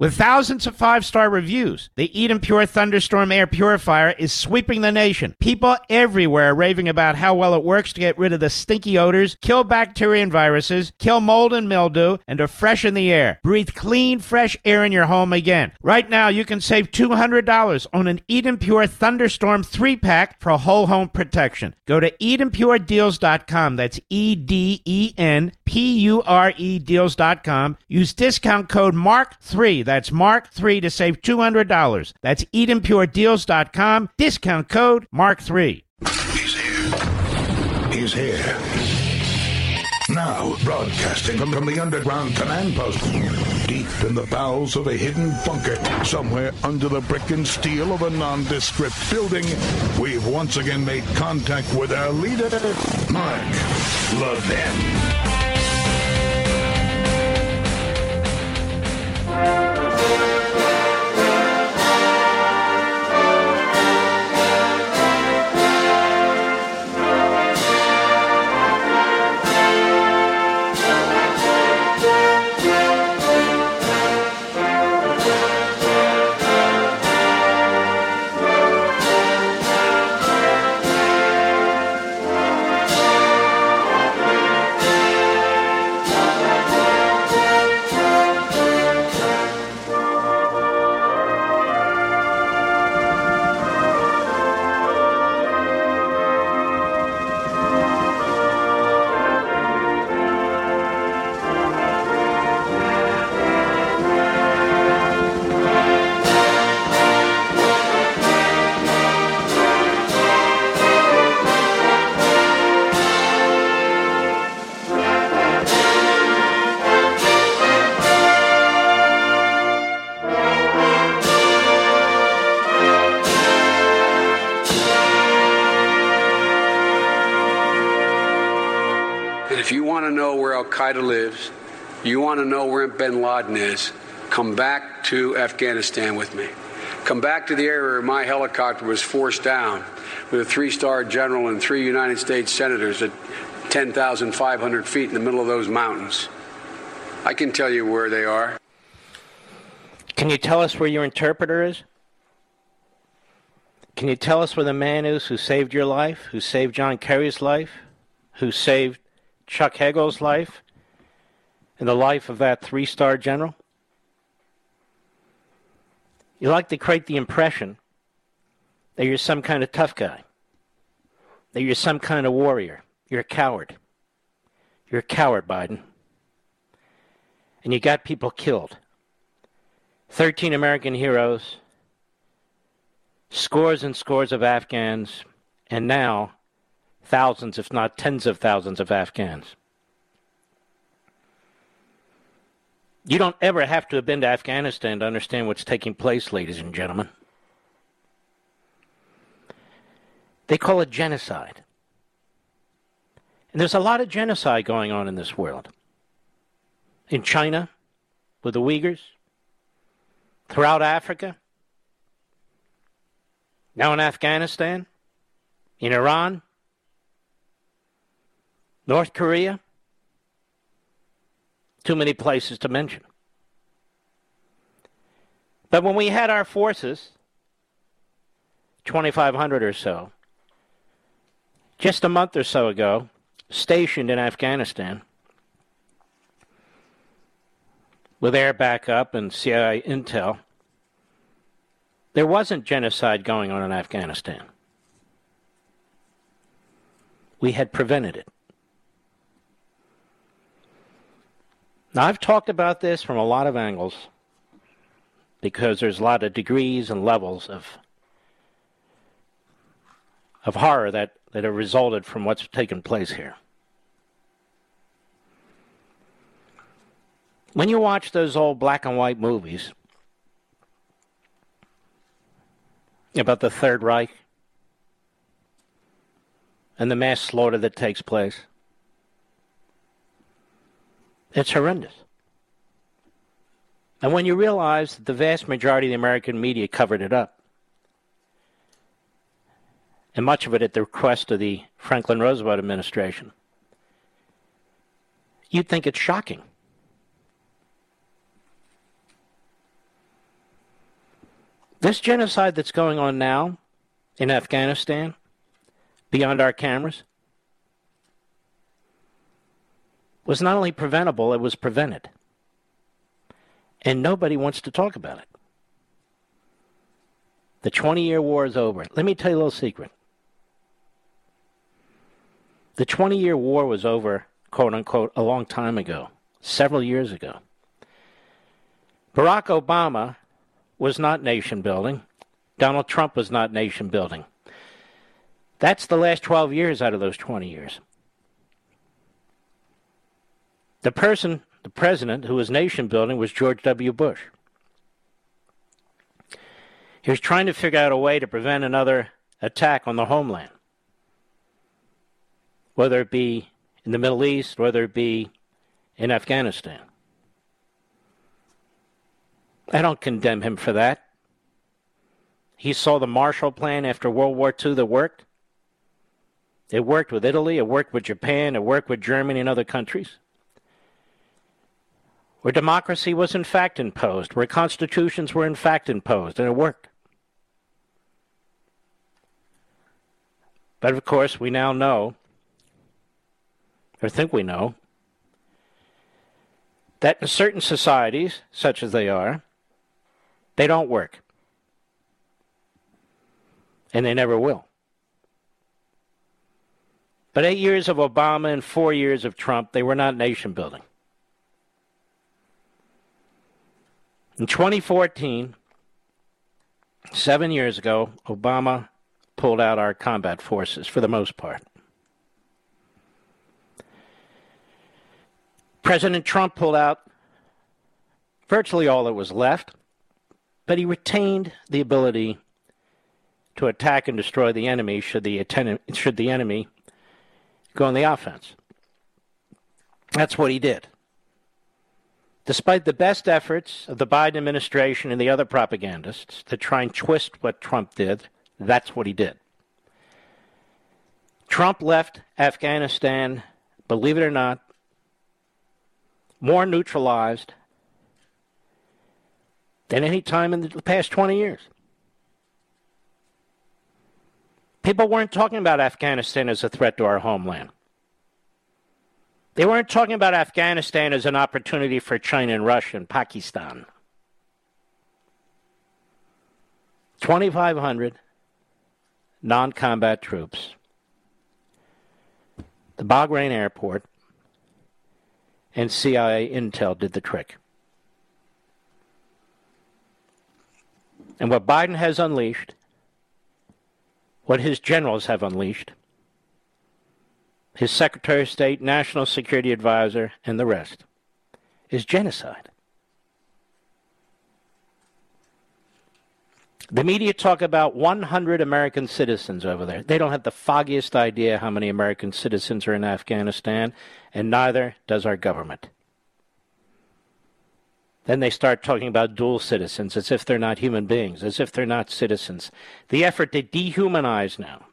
With thousands of 5-star reviews, the Eden Pure Thunderstorm Air Purifier is sweeping the nation. People everywhere are raving about how well it works to get rid of the stinky odors, kill bacteria and viruses, kill mold and mildew, and to freshen the air. Breathe clean, fresh air in your home again. Right now, you can save $200 on an Eden Pure Thunderstorm 3-pack for whole home protection. Go to EdenPureDeals.com. That's EdenPure Deals.com. Use discount code MARK3. That's MARK3 to save $200. That's EdenPureDeals.com. Discount code MARK3. He's here. He's here. Now, broadcasting from the underground command post, deep in the bowels of a hidden bunker, somewhere under the brick and steel of a nondescript building, we've once again made contact with our leader, Mark Levin. Al-Qaeda lives, you want to know where bin Laden is, come back to Afghanistan with me. Come back to the area where my helicopter was forced down with a 3-star general and 3 United States senators at 10,500 feet in the middle of those mountains. I can tell you where they are. Can you tell us where your interpreter is? Can you tell us where the man is who saved your life, who saved John Kerry's life, who saved Chuck Hagel's life, and the life of that 3-star general? You like to create the impression that you're some kind of tough guy, that you're some kind of warrior. You're a coward. You're a coward, Biden. And you got people killed. 13 American heroes, scores and scores of Afghans, and now thousands, if not tens of thousands of Afghans. You don't ever have to have been to Afghanistan to understand what's taking place, ladies and gentlemen. They call it genocide. And there's a lot of genocide going on in this world. In China, with the Uyghurs, throughout Africa, now in Afghanistan, in Iran, North Korea. Too many places to mention. But when we had our forces, 2,500 or so, just a month or so ago, stationed in Afghanistan, with air backup and CIA intel, there wasn't genocide going on in Afghanistan. We had prevented it. Now, I've talked about this from a lot of angles because there's a lot of degrees and levels of horror that have resulted from what's taken place here. When you watch those old black and white movies about the Third Reich and the mass slaughter that takes place, it's horrendous. And when you realize that the vast majority of the American media covered it up, and much of it at the request of the Franklin Roosevelt administration, you'd think it's shocking. This genocide that's going on now in Afghanistan, beyond our cameras, was not only preventable, it was prevented. And nobody wants to talk about it. The 20-year war is over. Let me tell you a little secret. The 20-year war was over, quote unquote, a long time ago, several years ago. Barack Obama was not nation building. Donald Trump was not nation building. That's the last 12 years out of those 20 years. The president who was nation building was George W. Bush. He was trying to figure out a way to prevent another attack on the homeland, whether it be in the Middle East, whether it be in Afghanistan. I don't condemn him for that. He saw the Marshall Plan after World War II that worked. It worked with Italy, it worked with Japan, it worked with Germany and other countries, where democracy was in fact imposed, where constitutions were in fact imposed, and it worked. But of course, we now know, or think we know, that in certain societies, such as they are, they don't work. And they never will. But 8 years of Obama and 4 years of Trump, they were not nation building. In 2014, 7 years ago, Obama pulled out our combat forces for the most part. President Trump pulled out virtually all that was left, but he retained the ability to attack and destroy the enemy should the enemy go on the offense. That's what he did. Despite the best efforts of the Biden administration and the other propagandists to try and twist what Trump did, that's what he did. Trump left Afghanistan, believe it or not, more neutralized than any time in the past 20 years. People weren't talking about Afghanistan as a threat to our homeland. They weren't talking about Afghanistan as an opportunity for China and Russia and Pakistan. 2,500 non-combat troops. The Bahrain airport and CIA intel did the trick. And what Biden has unleashed, what his generals have unleashed, his Secretary of State, National Security Advisor, and the rest, is genocide. The media talk about 100 American citizens over there. They don't have the foggiest idea how many American citizens are in Afghanistan, and neither does our government. Then they start talking about dual citizens as if they're not human beings, as if they're not citizens. The effort to dehumanize now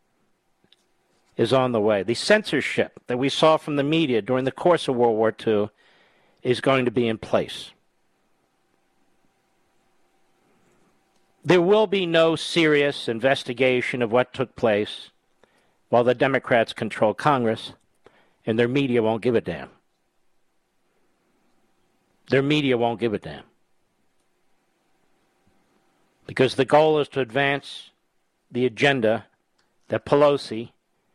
is on the way. The censorship that we saw from the media during the course of World War II is going to be in place. There will be no serious investigation of what took place while the Democrats control Congress, and their media won't give a damn. Their media won't give a damn. Because the goal is to advance the agenda that Pelosi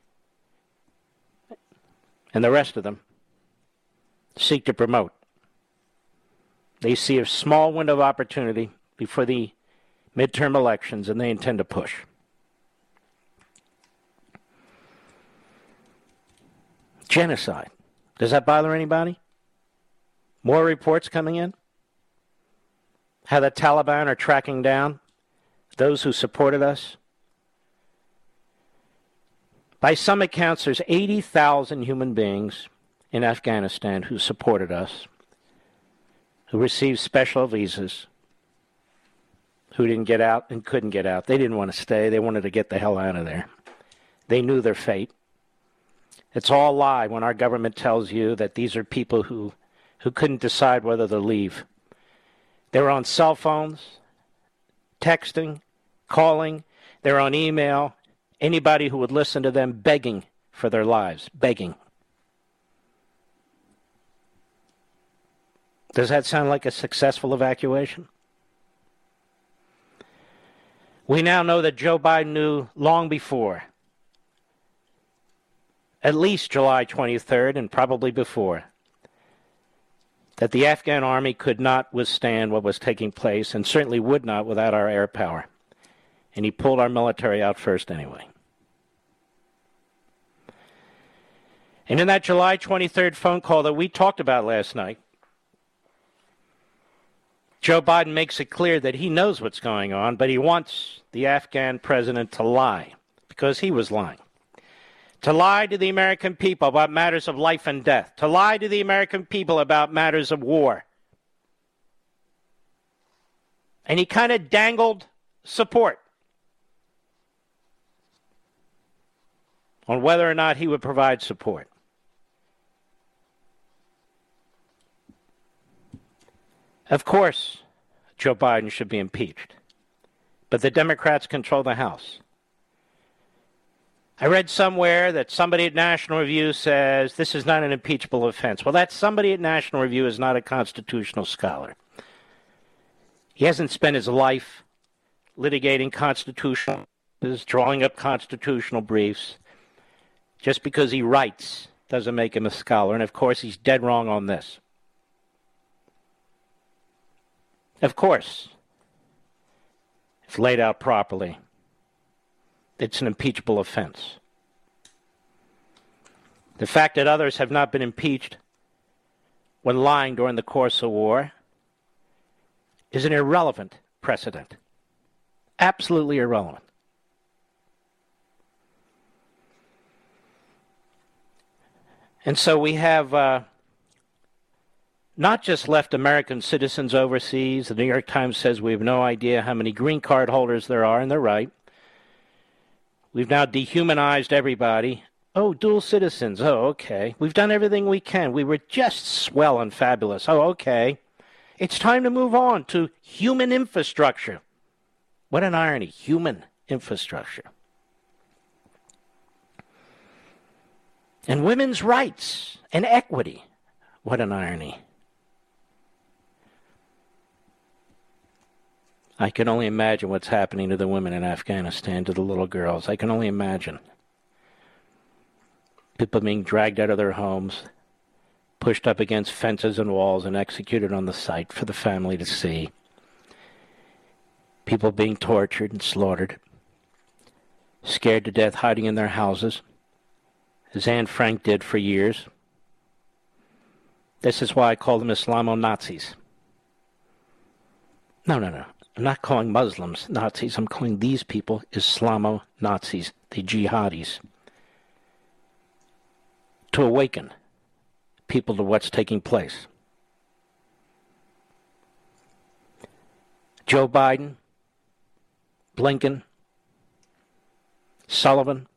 and the rest of them seek to promote. They see a small window of opportunity before the midterm elections, and they intend to push. Genocide. Does that bother anybody? More reports coming in? How the Taliban are tracking down those who supported us? By some accounts, there's 80,000 human beings in Afghanistan who supported us, who received special visas, who didn't get out and couldn't get out. They didn't want to stay. They wanted to get the hell out of there. They knew their fate. It's all a lie when our government tells you that these are people who couldn't decide whether to leave. They were on cell phones, texting, calling, they're on email, anybody who would listen to them begging for their lives, begging. Does that sound like a successful evacuation? We now know that Joe Biden knew long before, at least July 23rd and probably before, that the Afghan army could not withstand what was taking place and certainly would not without our air power. And he pulled our military out first anyway. And in that July 23rd phone call that we talked about last night, Joe Biden makes it clear that he knows what's going on, but he wants the Afghan president to lie, because he was lying. To lie to the American people about matters of life and death. To lie to the American people about matters of war. And he kind of dangled support on whether or not he would provide support. Of course, Joe Biden should be impeached, but the Democrats control the House. I read somewhere that somebody at National Review says this is not an impeachable offense. Well, that somebody at National Review is not a constitutional scholar. He hasn't spent his life litigating constitutional, drawing up constitutional briefs. Just because he writes doesn't make him a scholar, and of course he's dead wrong on this. Of course, if laid out properly, it's an impeachable offense. The fact that others have not been impeached when lying during the course of war is an irrelevant precedent. Absolutely irrelevant. And so we have not just left American citizens overseas. The New York Times says we have no idea how many green card holders there are, and they're right. We've now dehumanized everybody. Oh, dual citizens. Oh, okay. We've done everything we can. We were just swell and fabulous. Oh, okay. It's time to move on to human infrastructure. What an irony. Human infrastructure. And women's rights and equity. What an irony. I can only imagine what's happening to the women in Afghanistan, to the little girls. I can only imagine. People being dragged out of their homes, pushed up against fences and walls and executed on the site for the family to see. People being tortured and slaughtered, scared to death, hiding in their houses, as Anne Frank did for years. This is why I call them Islamo-Nazis. No. I'm not calling Muslims Nazis. I'm calling these people Islamo-Nazis, the jihadis. To awaken people to what's taking place. Joe Biden, Blinken, Sullivan,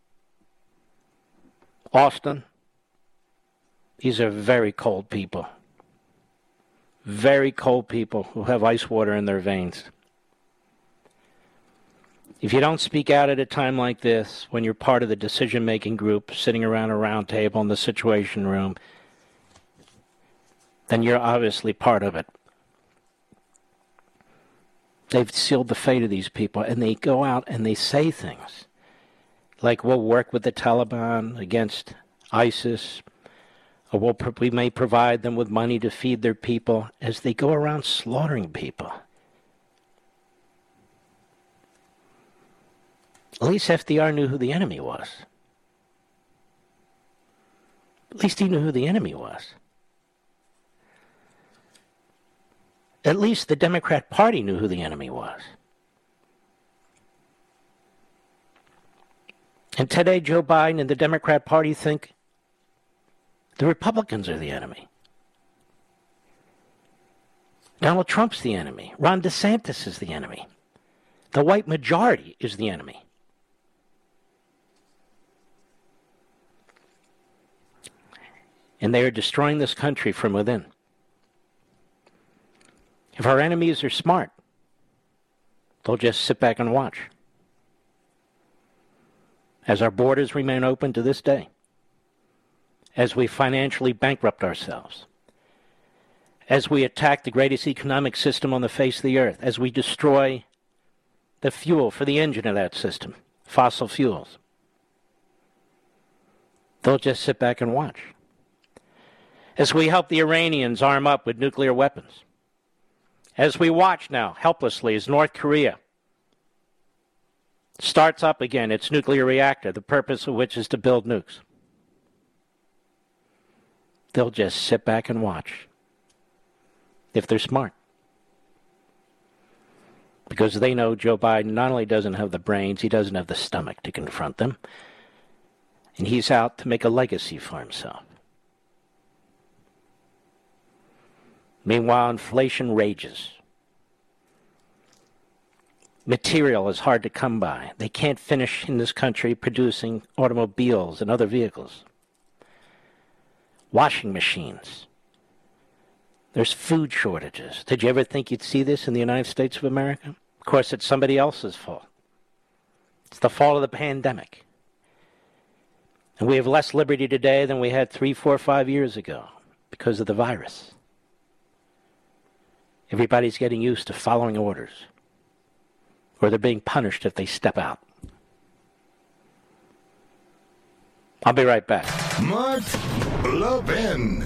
Austin, these are very cold people. Very cold people who have ice water in their veins. If you don't speak out at a time like this, when you're part of the decision-making group sitting around a round table in the Situation Room, then you're obviously part of it. They've sealed the fate of these people, and they go out and they say things like, we'll work with the Taliban against ISIS, or we may provide them with money to feed their people, as they go around slaughtering people. At least FDR knew who the enemy was. At least he knew who the enemy was. At least the Democrat Party knew who the enemy was. And today Joe Biden and the Democrat Party think the Republicans are the enemy. Donald Trump's the enemy. Ron DeSantis is the enemy. The white majority is the enemy. And they are destroying this country from within. If our enemies are smart, They'll just sit back and watch. As our borders remain open to this day, as we financially bankrupt ourselves, as we attack the greatest economic system on the face of the earth, as we destroy the fuel for the engine of that system, fossil fuels, they'll just sit back and watch. As we help the Iranians arm up with nuclear weapons, as we watch now helplessly as North Korea starts up again its nuclear reactor, the purpose of which is to build nukes, they'll just sit back and watch. If they're smart. Because they know Joe Biden not only doesn't have the brains, he doesn't have the stomach to confront them. And he's out to make a legacy for himself. Meanwhile, inflation rages. Material is hard to come by. They can't finish in this country producing automobiles and other vehicles. Washing machines. There's food shortages. Did you ever think you'd see this in the United States of America? Of course, it's somebody else's fault. It's the fault of the pandemic. And we have less liberty today than we had 3, 4, 5 years ago because of the virus. Everybody's getting used to following orders, or they're being punished if they step out. I'll be right back. Mark Levin.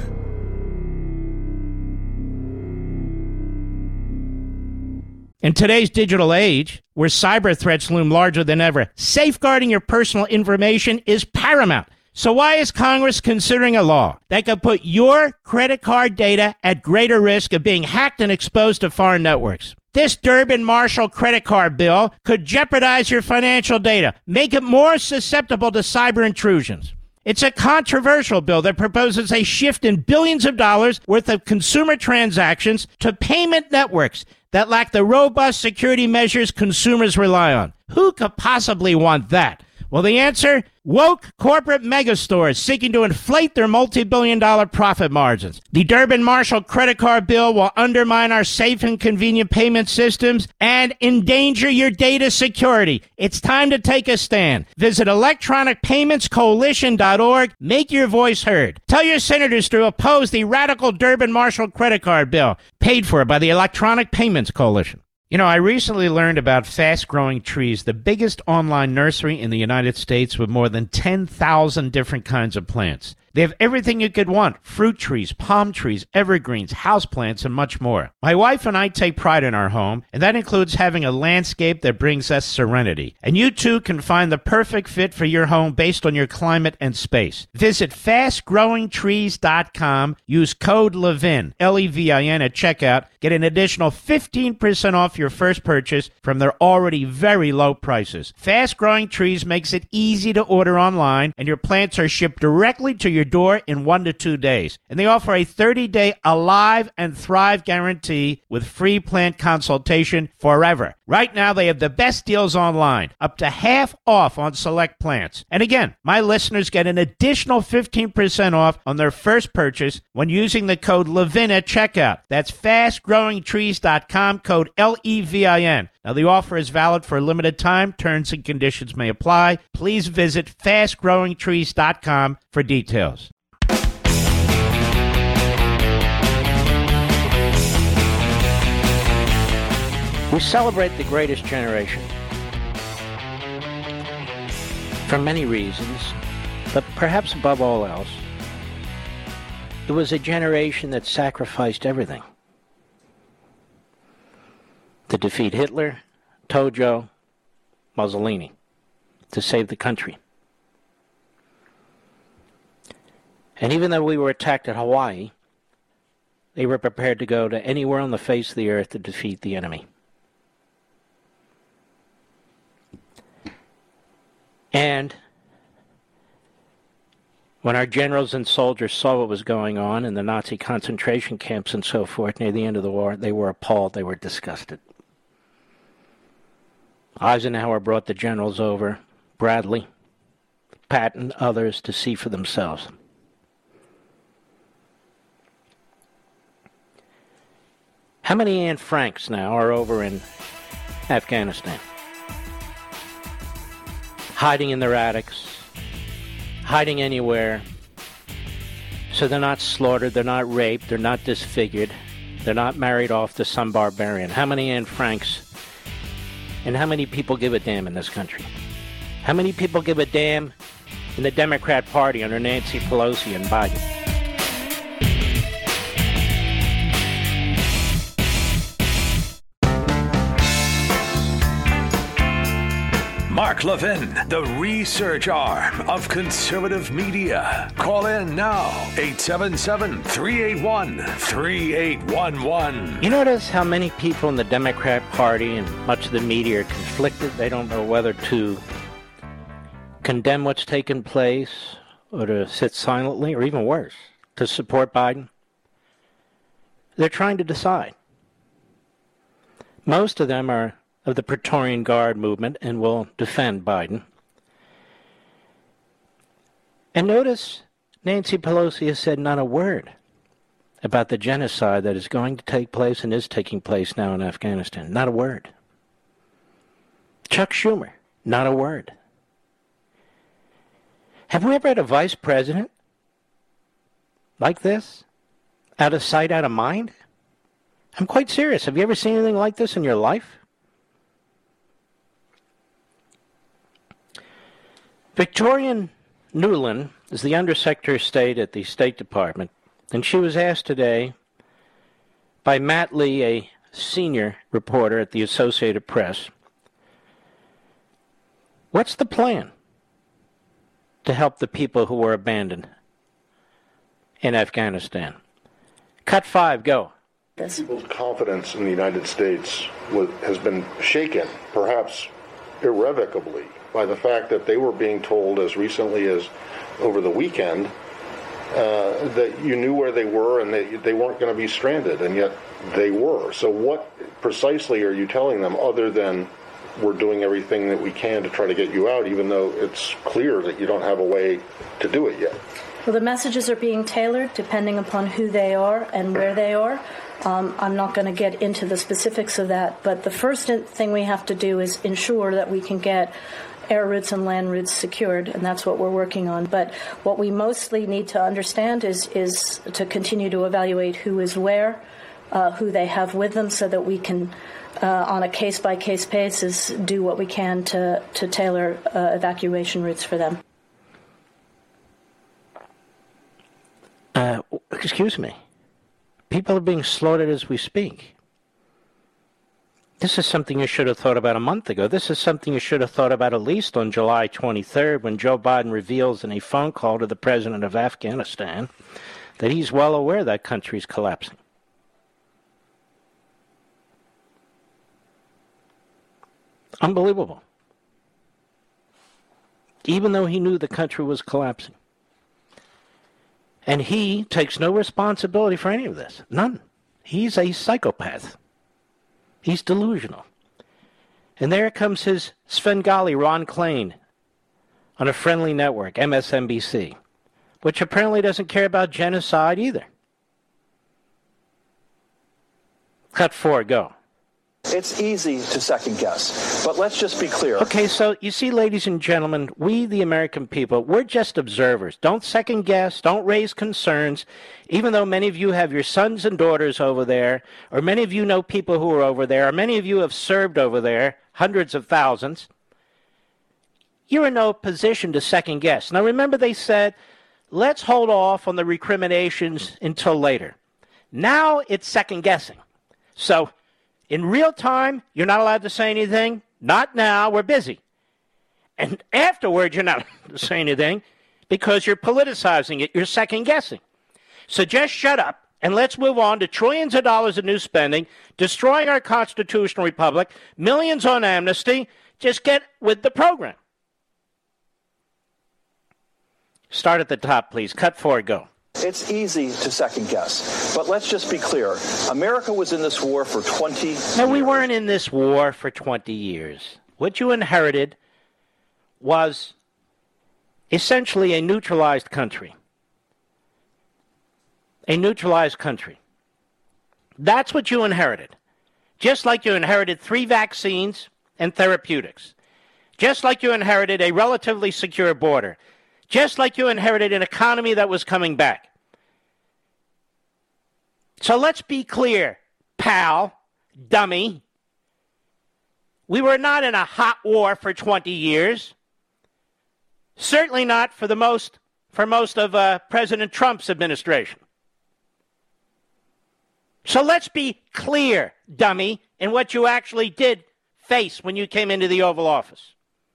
In today's digital age, where cyber threats loom larger than ever, safeguarding your personal information is paramount. So why is Congress considering a law that could put your credit card data at greater risk of being hacked and exposed to foreign networks? This Durbin-Marshall credit card bill could jeopardize your financial data, make it more susceptible to cyber intrusions. It's a controversial bill that proposes a shift in billions of dollars worth of consumer transactions to payment networks that lack the robust security measures consumers rely on. Who could possibly want that? Well, the answer? Woke corporate megastores seeking to inflate their multi-billion-dollar profit margins. The Durbin-Marshall credit card bill will undermine our safe and convenient payment systems and endanger your data security. It's time to take a stand. Visit electronicpaymentscoalition.org. Make your voice heard. Tell your senators to oppose the radical Durbin-Marshall credit card bill, paid for by the Electronic Payments Coalition. You know, I recently learned about Fast Growing Trees, the biggest online nursery in the United States with more than 10,000 different kinds of plants. They have everything you could want: fruit trees, palm trees, evergreens, houseplants, and much more. My wife and I take pride in our home, and that includes having a landscape that brings us serenity. And you too can find the perfect fit for your home based on your climate and space. Visit fastgrowingtrees.com. Use code LEVIN, L-E-V-I-N, at checkout. Get an additional 15% off your first purchase from their already very low prices. Fast Growing Trees makes it easy to order online, and your plants are shipped directly to your door in 1 to 2 days. And they offer a 30-day Alive and Thrive guarantee with free plant consultation forever. Right now, they have the best deals online, up to half off on select plants. And again, my listeners get an additional 15% off on their first purchase when using the code LEVIN at checkout. That's fastgrowingtrees.com, code LEVIN. Now, the offer is valid for a limited time. Terms and conditions may apply. Please visit fastgrowingtrees.com for details. We celebrate the greatest generation for many reasons, but perhaps above all else, it was a generation that sacrificed everything to defeat Hitler, Tojo, Mussolini, to save the country. And even though we were attacked at Hawaii, they were prepared to go to anywhere on the face of the earth to defeat the enemy. And when our generals and soldiers saw what was going on in the Nazi concentration camps and so forth near the end of the war, they were appalled, they were disgusted. Eisenhower brought the generals over, Bradley, Patton, others, to see for themselves. How many Anne Franks now are over in Afghanistan. Hiding in their attics, hiding anywhere, so they're not slaughtered, they're not raped, they're not disfigured, they're not married off to some barbarian. How many Anne Franks and how many people give a damn in this country? How many people give a damn in the Democrat Party under Nancy Pelosi and Biden? Mark Levin, the research arm of conservative media. Call in now, 877-381-3811. You notice how many people in the Democrat Party and much of the media are conflicted? They don't know whether to condemn what's taken place or to sit silently, or even worse, to support Biden. They're trying to decide. Most of them are of the Praetorian Guard movement and will defend Biden. And notice Nancy Pelosi has said not a word about the genocide that is going to take place and is taking place now in Afghanistan. Not a word. Chuck Schumer, not a word. Have we ever had a vice president like this? Out of sight, out of mind? I'm quite serious. Have you ever seen anything like this in your life? Victoria Nuland is the Undersecretary of State at the State Department, and she was asked today by Matt Lee, a senior reporter at the Associated Press, what's the plan to help the people who were abandoned in Afghanistan? Cut 5, go. People's confidence in the United States has been shaken, perhaps irrevocably, by the fact that they were being told as recently as over the weekend that you knew where they were and they weren't going to be stranded, and yet they were. So what precisely are you telling them other than we're doing everything that we can to try to get you out, even though it's clear that you don't have a way to do it yet? Well, the messages are being tailored depending upon who they are and where they are. I'm not going to get into the specifics of that, but the first thing we have to do is ensure that we can get air routes and land routes secured, and that's what we're working on. But what we mostly need to understand is to continue to evaluate who is where, who they have with them, so that we can, on a case-by-case basis, do what we can to tailor evacuation routes for them. Excuse me. People are being slaughtered as we speak. This is something you should have thought about a month ago. This is something you should have thought about at least on July 23rd, when Joe Biden reveals in a phone call to the president of Afghanistan that he's well aware that country's collapsing. Unbelievable. Even though he knew the country was collapsing. And he takes no responsibility for any of this. None. He's a psychopath. He's delusional. And there comes his Svengali, Ron Klain, on a friendly network, MSNBC, which apparently doesn't care about genocide either. Cut 4, go. It's easy to second guess, but let's just be clear. Okay, so you see, ladies and gentlemen, we, the American people, we're just observers. Don't second guess, don't raise concerns, even though many of you have your sons and daughters over there, or many of you know people who are over there, or many of you have served over there, hundreds of thousands. You're in no position to second guess. Now remember, they said, let's hold off on the recriminations until later. Now it's second guessing. So in real time, you're not allowed to say anything. Not now, we're busy. And afterwards, you're not allowed to say anything because you're politicizing it, you're second guessing. So just shut up and let's move on to trillions of dollars of new spending, destroying our constitutional republic, millions on amnesty. Just get with the program. Start at the top, please. Cut 4, go. It's easy to second guess, but let's just be clear. America was in this war for 20 years. No, we weren't in this war for 20 years. What you inherited was essentially a neutralized country. A neutralized country. That's what you inherited. just like you inherited 3 vaccines and therapeutics, just like you inherited a relatively secure border, just like you inherited an economy that was coming back. So let's be clear, pal, dummy. We were not in a hot war for 20 years. Certainly not for most of President Trump's administration. So let's be clear, dummy, in what you actually did face when you came into the Oval Office.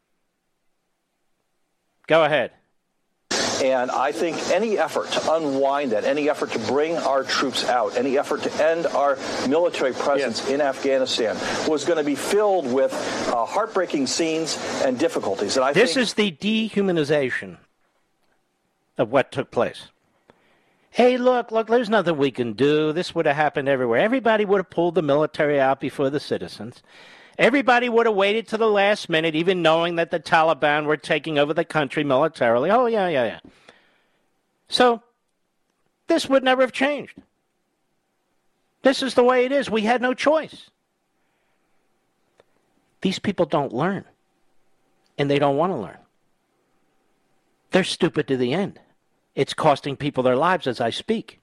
Go ahead. And I think any effort to unwind that, any effort to bring our troops out, any effort to end our military presence in Afghanistan was going to be filled with heartbreaking scenes and difficulties. And This is the dehumanization of what took place. Hey, look, there's nothing we can do. This would have happened everywhere. Everybody would have pulled the military out before the citizens. Everybody would have waited to the last minute, even knowing that the Taliban were taking over the country militarily. Oh, yeah. So this would never have changed. This is the way it is. We had no choice. These people don't learn, and they don't want to learn. They're stupid to the end. It's costing people their lives as I speak.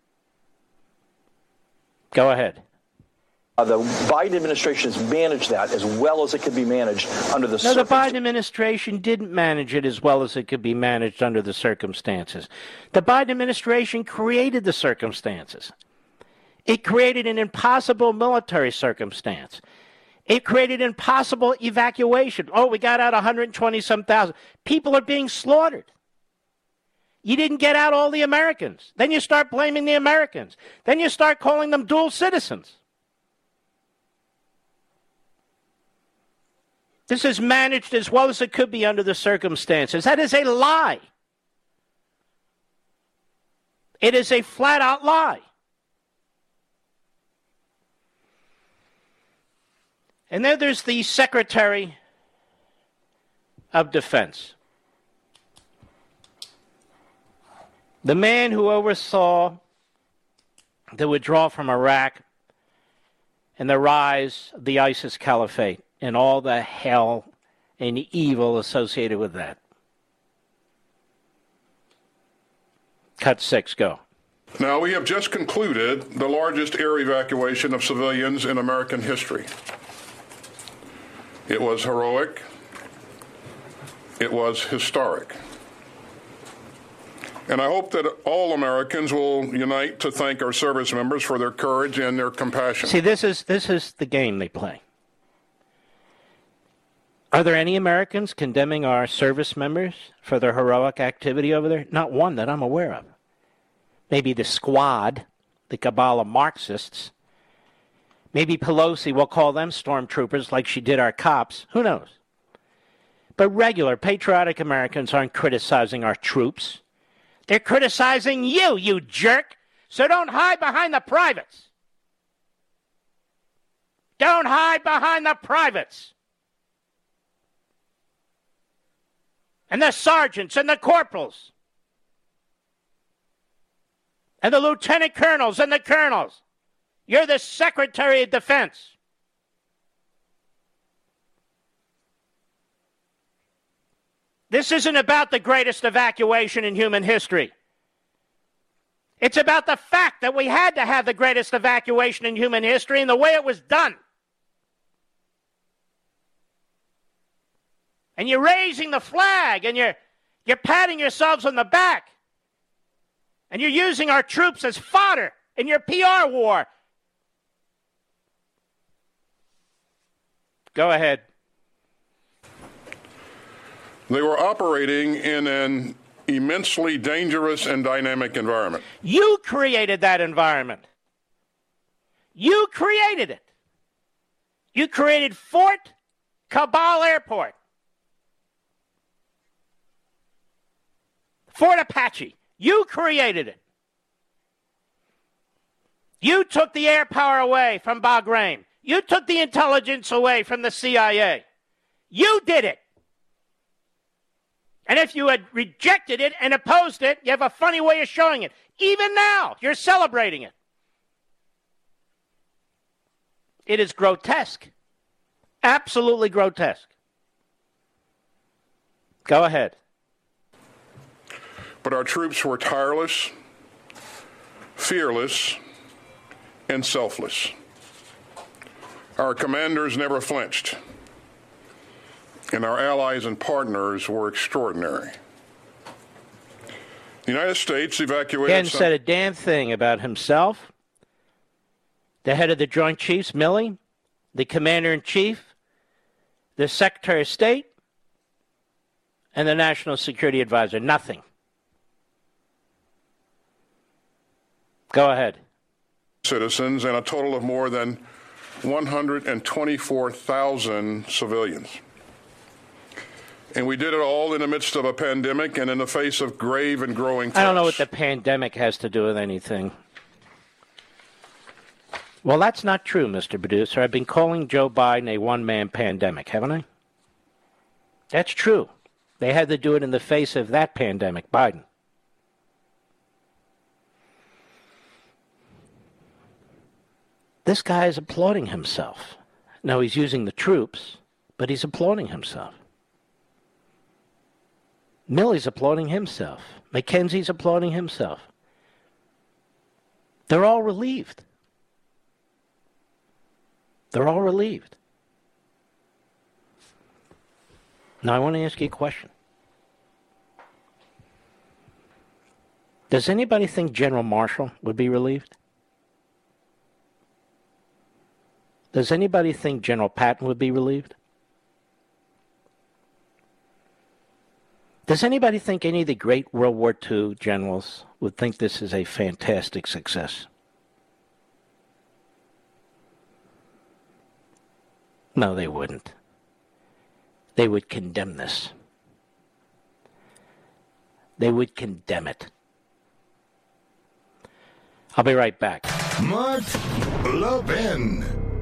Go ahead. The Biden administration has managed that as well as it could be managed under the circumstances. No, the Biden administration didn't manage it as well as it could be managed under the circumstances. The Biden administration created the circumstances. It created an impossible military circumstance. It created impossible evacuation. Oh, we got out 120-some thousand. People are being slaughtered. You didn't get out all the Americans. Then you start blaming the Americans. Then you start calling them dual citizens. This is managed as well as it could be under the circumstances. That is a lie. It is a flat-out lie. And then there's the Secretary of Defense. The man who oversaw the withdrawal from Iraq and the rise of the ISIS caliphate and all the hell and evil associated with that. Cut 6, go. Now, we have just concluded the largest air evacuation of civilians in American history. It was heroic. It was historic. And I hope that all Americans will unite to thank our service members for their courage and their compassion. See, this is the game they play. Are there any Americans condemning our service members for their heroic activity over there? Not one that I'm aware of. Maybe the squad, the cabal of Marxists. Maybe Pelosi will call them stormtroopers like she did our cops. Who knows? But regular, patriotic Americans aren't criticizing our troops. They're criticizing you jerk. So don't hide behind the privates. Don't hide behind the privates. And the sergeants and the corporals. And the lieutenant colonels and the colonels. You're the Secretary of Defense. This isn't about the greatest evacuation in human history. It's about the fact that we had to have the greatest evacuation in human history and the way it was done. And you're raising the flag and you're patting yourselves on the back. And you're using our troops as fodder in your PR war. Go ahead. They were operating in an immensely dangerous and dynamic environment. You created that environment. You created it. You created Fort Cabal Airport. Fort Apache. You created it. You took the air power away from Bagram. You took the intelligence away from the CIA. You did it. And if you had rejected it and opposed it, you have a funny way of showing it. Even now, you're celebrating it. It is grotesque. Absolutely grotesque. Go ahead. But our troops were tireless, fearless, and selfless. Our commanders never flinched, and our allies and partners were extraordinary. The United States evacuated... He hadn't said a damn thing about himself, the head of the Joint Chiefs, Milley, the Commander-in-Chief, the Secretary of State, and the National Security Advisor. Nothing. Go ahead. Citizens and a total of more than 124,000 civilians. And we did it all in the midst of a pandemic and in the face of grave and growing threats. I don't know what the pandemic has to do with anything. Well, that's not true, Mr. Producer. I've been calling Joe Biden a one-man pandemic, haven't I? That's true. They had to do it in the face of that pandemic, Biden. This guy is applauding himself. Now, he's using the troops, but he's applauding himself. Milley's applauding himself. McKenzie's applauding himself. They're all relieved. They're all relieved. Now, I want to ask you a question. Does anybody think General Marshall would be relieved? Does anybody think General Patton would be relieved? Does anybody think any of the great World War II generals would think this is a fantastic success? No, they wouldn't. They would condemn this. They would condemn it. I'll be right back. Mark Levin.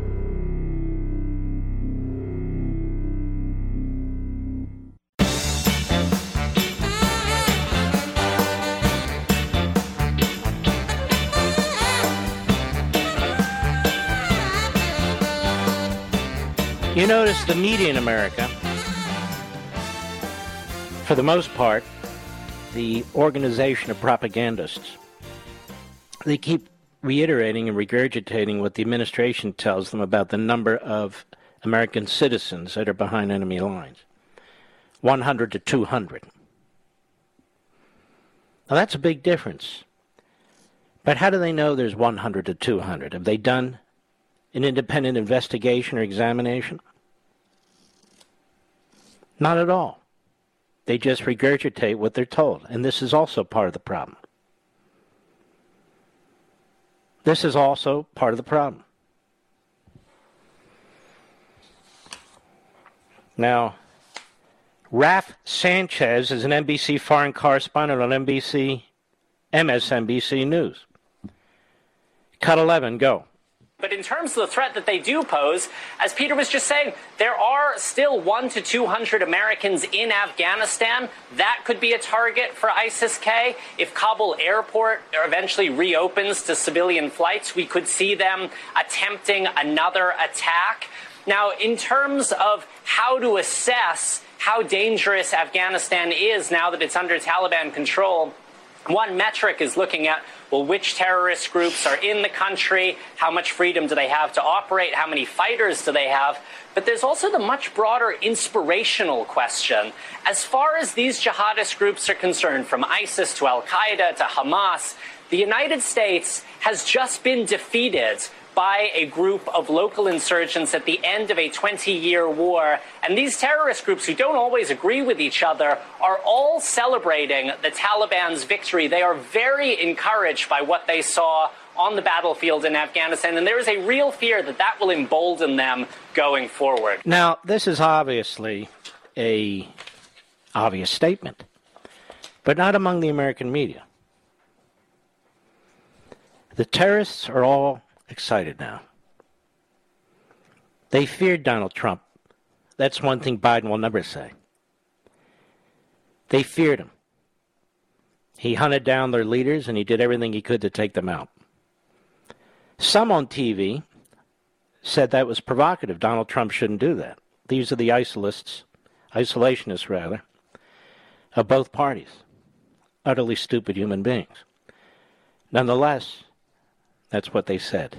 You notice the media in America, for the most part, the organization of propagandists, they keep reiterating and regurgitating what the administration tells them about the number of American citizens that are behind enemy lines. 100 to 200. Now that's a big difference. But how do they know there's 100 to 200? Have they done an independent investigation or examination? Not at all. They just regurgitate what they're told. And this is also part of the problem. This is also part of the problem. Now, Raf Sanchez is an NBC foreign correspondent on MSNBC News. Cut 11, go. But in terms of the threat that they do pose, as Peter was just saying, there are still 100 to 200 Americans in Afghanistan. That could be a target for ISIS-K. If Kabul airport eventually reopens to civilian flights, we could see them attempting another attack. Now, in terms of how to assess how dangerous Afghanistan is now that it's under Taliban control, one metric is looking at, well, which terrorist groups are in the country, how much freedom do they have to operate, how many fighters do they have. But there's also the much broader inspirational question. As far as these jihadist groups are concerned, from ISIS to Al-Qaeda to Hamas, the United States has just been defeated by a group of local insurgents at the end of a 20-year war. And these terrorist groups, who don't always agree with each other, are all celebrating the Taliban's victory. They are very encouraged by what they saw on the battlefield in Afghanistan, and there is a real fear that that will embolden them going forward. Now, this is obviously an obvious statement, but not among the American media. The terrorists are all excited now. They feared Donald Trump. That's one thing Biden will never say. They feared him. He hunted down their leaders, and he did everything he could to take them out. Some on TV said that was provocative. Donald Trump shouldn't do that. These are the isolationists, of both parties. Utterly stupid human beings. Nonetheless, that's what they said.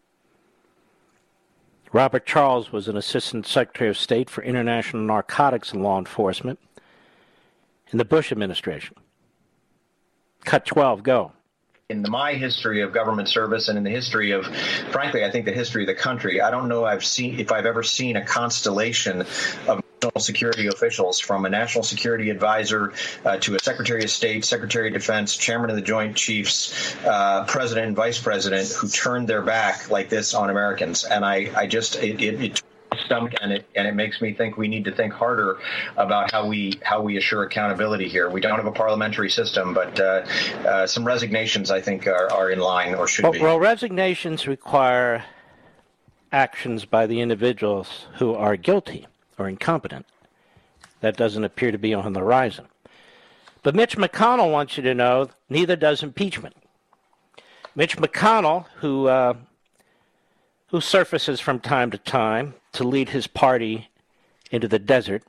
Robert Charles was an Assistant Secretary of State for International Narcotics and Law Enforcement in the Bush administration. Cut 12, go. In my history of government service and in the history of, frankly, I think the history of the country, I don't know if I've ever seen a constellation of national security officials, from a national security advisor to a Secretary of State, Secretary of Defense, Chairman of the Joint Chiefs, President and Vice President, who turned their back like this on Americans. And it stomach, and it makes me think we need to think harder about how we assure accountability here. We don't have a parliamentary system, but some resignations, I think, are in line or should be. Well, resignations require actions by the individuals who are guilty or incompetent. That doesn't appear to be on the horizon. But Mitch McConnell wants you to know neither does impeachment. Mitch McConnell, who surfaces from time to time to lead his party into the desert,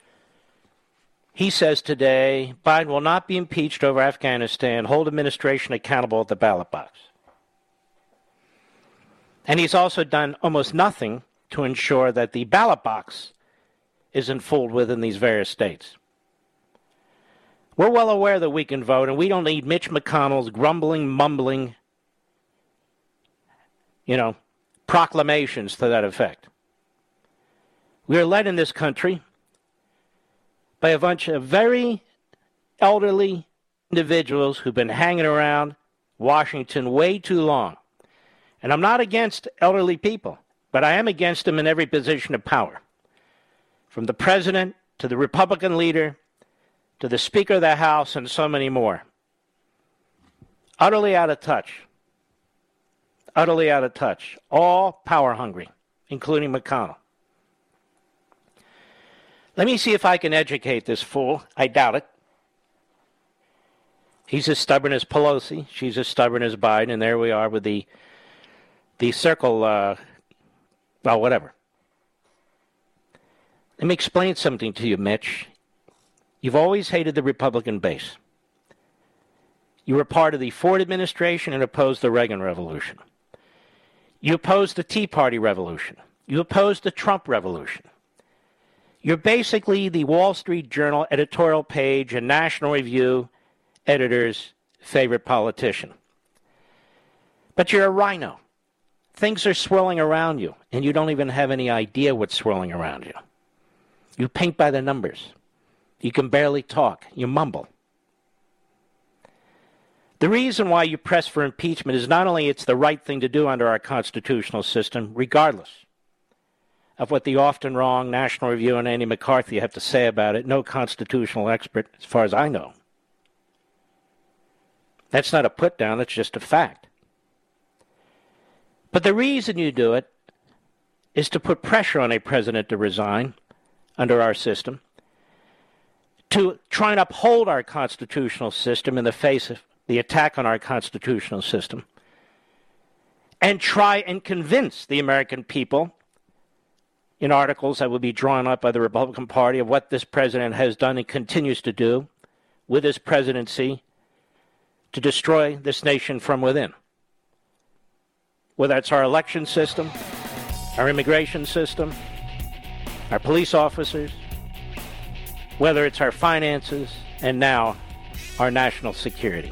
he says today Biden will not be impeached over Afghanistan, hold administration accountable at the ballot box. And he's also done almost nothing to ensure that the ballot box isn't fooled within these various states. We're well aware that we can vote, and we don't need Mitch McConnell's grumbling, mumbling, proclamations to that effect. We are led in this country by a bunch of very elderly individuals who've been hanging around Washington way too long. And I'm not against elderly people, but I am against them in every position of power. From the president to the Republican leader to the Speaker of the House and so many more. Utterly out of touch. Utterly out of touch. All power hungry, including McConnell. Let me see if I can educate this fool. I doubt it. He's as stubborn as Pelosi. She's as stubborn as Biden. And there we are with the circle, whatever. Let me explain something to you, Mitch. You've always hated the Republican base. You were part of the Ford administration and opposed the Reagan Revolution. You opposed the Tea Party Revolution. You opposed the Trump Revolution. You're basically the Wall Street Journal editorial page and National Review editor's favorite politician. But you're a rhino. Things are swirling around you, and you don't even have any idea what's swirling around you. You paint by the numbers. You can barely talk. You mumble. The reason why you press for impeachment is not only it's the right thing to do under our constitutional system, regardless of what the often wrong National Review and Andy McCarthy have to say about it. No constitutional expert, as far as I know. That's not a put down, that's just a fact. But the reason you do it is to put pressure on a president to resign under our system, to try and uphold our constitutional system in the face of the attack on our constitutional system, and try and convince the American people in articles that will be drawn up by the Republican Party of what this president has done and continues to do with his presidency to destroy this nation from within. Whether it's our election system, our immigration system, our police officers, whether it's our finances, and now our national security.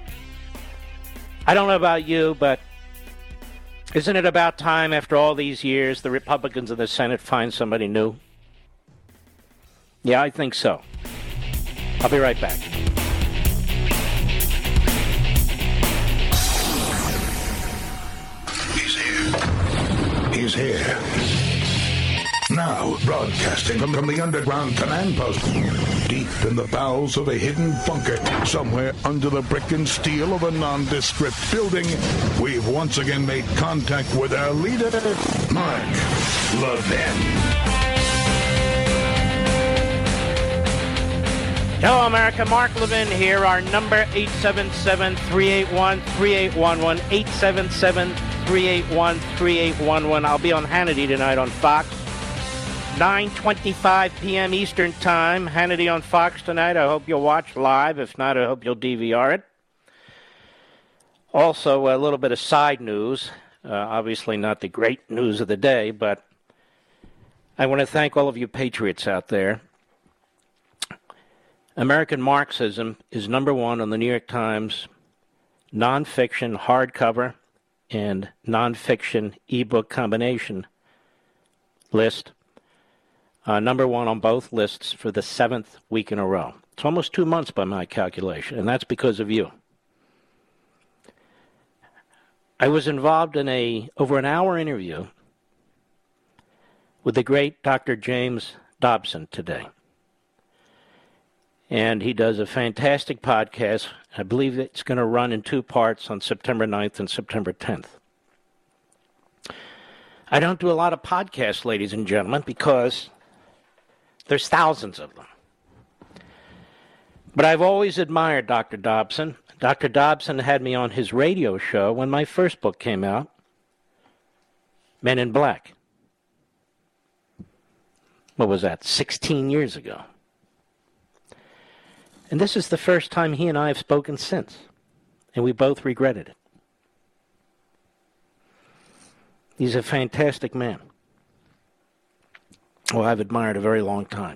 I don't know about you, but isn't it about time after all these years the Republicans in the Senate find somebody new? Yeah, I think so. I'll be right back. He's here. Now, broadcasting from the underground command post, deep in the bowels of a hidden bunker, somewhere under the brick and steel of a nondescript building, we've once again made contact with our leader, Mark Levin. Hello, America. Mark Levin here. Our number, 877-381-3811, 888-381-3811. I'll be on Hannity tonight on Fox. 9:25 p.m. Eastern Time. Hannity on Fox tonight. I hope you'll watch live. If not, I hope you'll DVR it. Also, a little bit of side news. Obviously not the great news of the day, but I want to thank all of you patriots out there. American Marxism is number one on the New York Times nonfiction hardcover and nonfiction ebook combination list. Number one on both lists for the 7th week in a row. It's almost 2 months by my calculation, and that's because of you. I was involved in over an hour interview with the great Dr. James Dobson today. And he does a fantastic podcast. I believe it's going to run in 2 parts on September 9th and September 10th. I don't do a lot of podcasts, ladies and gentlemen, because there's thousands of them. But I've always admired Dr. Dobson. Dr. Dobson had me on his radio show when my first book came out, Men in Black. What was that, 16 years ago? And this is the first time he and I have spoken since, and we both regretted it. He's a fantastic man, who I've admired a very long time.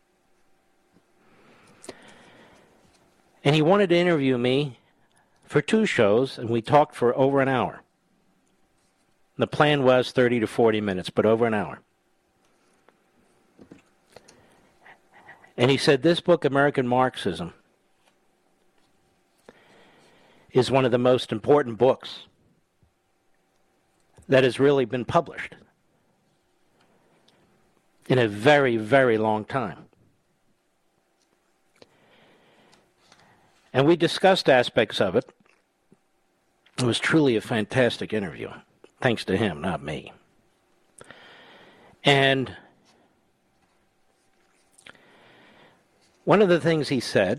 And he wanted to interview me for 2 shows, and we talked for over an hour. The plan was 30 to 40 minutes, but over an hour. And he said, this book, American Marxism, is one of the most important books that has really been published in a very, very long time. And we discussed aspects of it. It was truly a fantastic interview, thanks to him, not me. And one of the things he said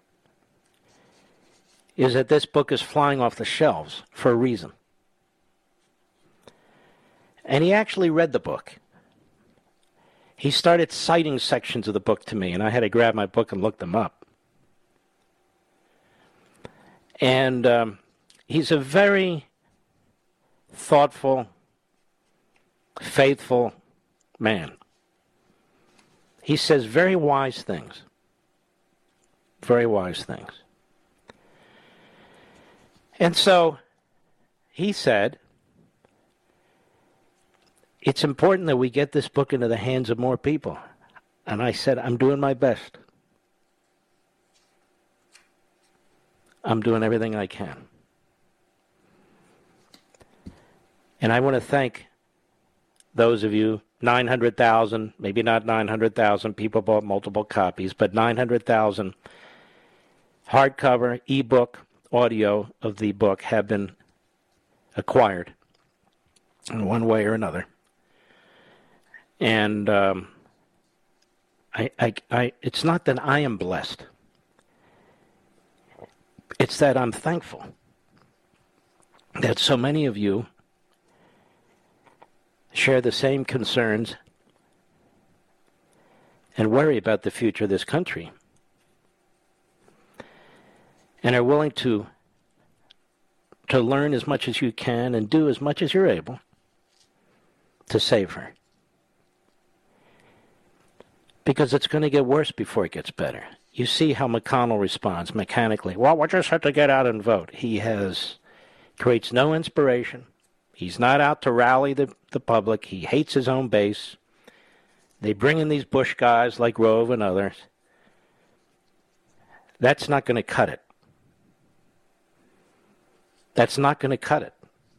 is that this book is flying off the shelves for a reason. And he actually read the book. He started citing sections of the book to me, and I had to grab my book and look them up. And he's a very thoughtful, faithful man. He says very wise things. Very wise things. And so he said, it's important that we get this book into the hands of more people. And I said, I'm doing my best. I'm doing everything I can. And I want to thank those of you, 900,000, maybe not 900,000 people bought multiple copies, but 900,000 hardcover, ebook, audio of the book have been acquired in one way or another. And it's not that I am blessed. It's that I'm thankful that so many of you share the same concerns and worry about the future of this country and are willing to learn as much as you can and do as much as you're able to save her. Because it's going to get worse before it gets better. You see how McConnell responds mechanically. Well, we just have to get out and vote. He creates no inspiration. He's not out to rally the public. He hates his own base. They bring in these Bush guys like Rove and others. That's not going to cut it. That's not going to cut it.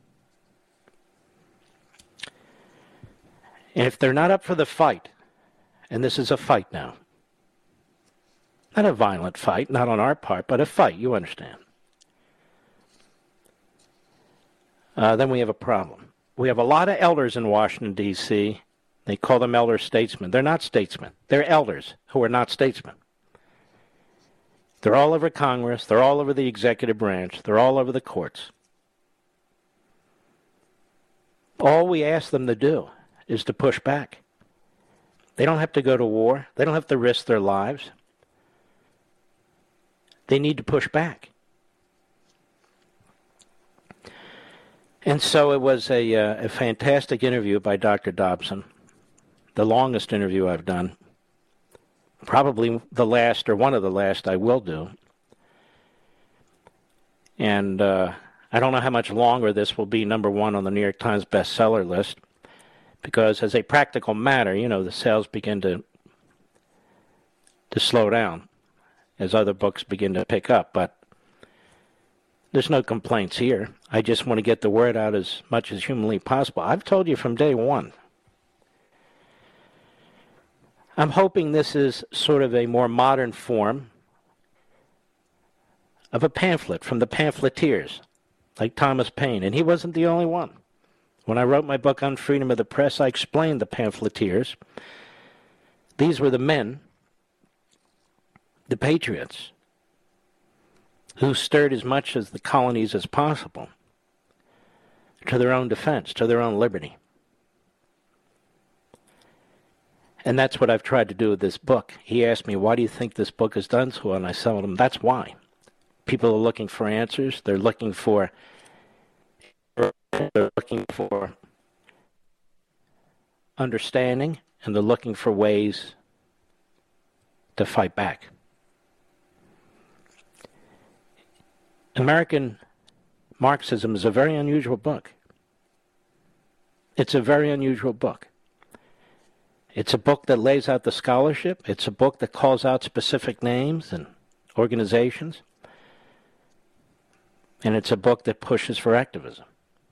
And if they're not up for the fight, and this is a fight now, not a violent fight, not on our part, but a fight, you understand, then we have a problem. We have a lot of elders in Washington, D.C. They call them elder statesmen. They're not statesmen. They're elders who are not statesmen. They're all over Congress. They're all over the executive branch. They're all over the courts. All we ask them to do is to push back. They don't have to go to war. They don't have to risk their lives. They need to push back. And so it was a fantastic interview by Dr. Dobson, the longest interview I've done, probably the last or one of the last I will do. And I don't know how much longer this will be number one on the New York Times bestseller list, because as a practical matter, the sales begin to slow down as other books begin to pick up. But there's no complaints here. I just want to get the word out as much as humanly possible. I've told you from day one. I'm hoping this is sort of a more modern form of a pamphlet from the pamphleteers, like Thomas Paine, and he wasn't the only one. When I wrote my book on freedom of the press, I explained the pamphleteers. These were the men, the patriots, who stirred as much as the colonies as possible to their own defense, to their own liberty. And that's what I've tried to do with this book. He asked me, why do you think this book has done so well? And I told him, that's why. People are looking for answers. They're looking for understanding, and they're looking for ways to fight back. American Marxism is a very unusual book. It's a very unusual book. It's a book that lays out the scholarship. It's a book that calls out specific names and organizations. And it's a book that pushes for activism.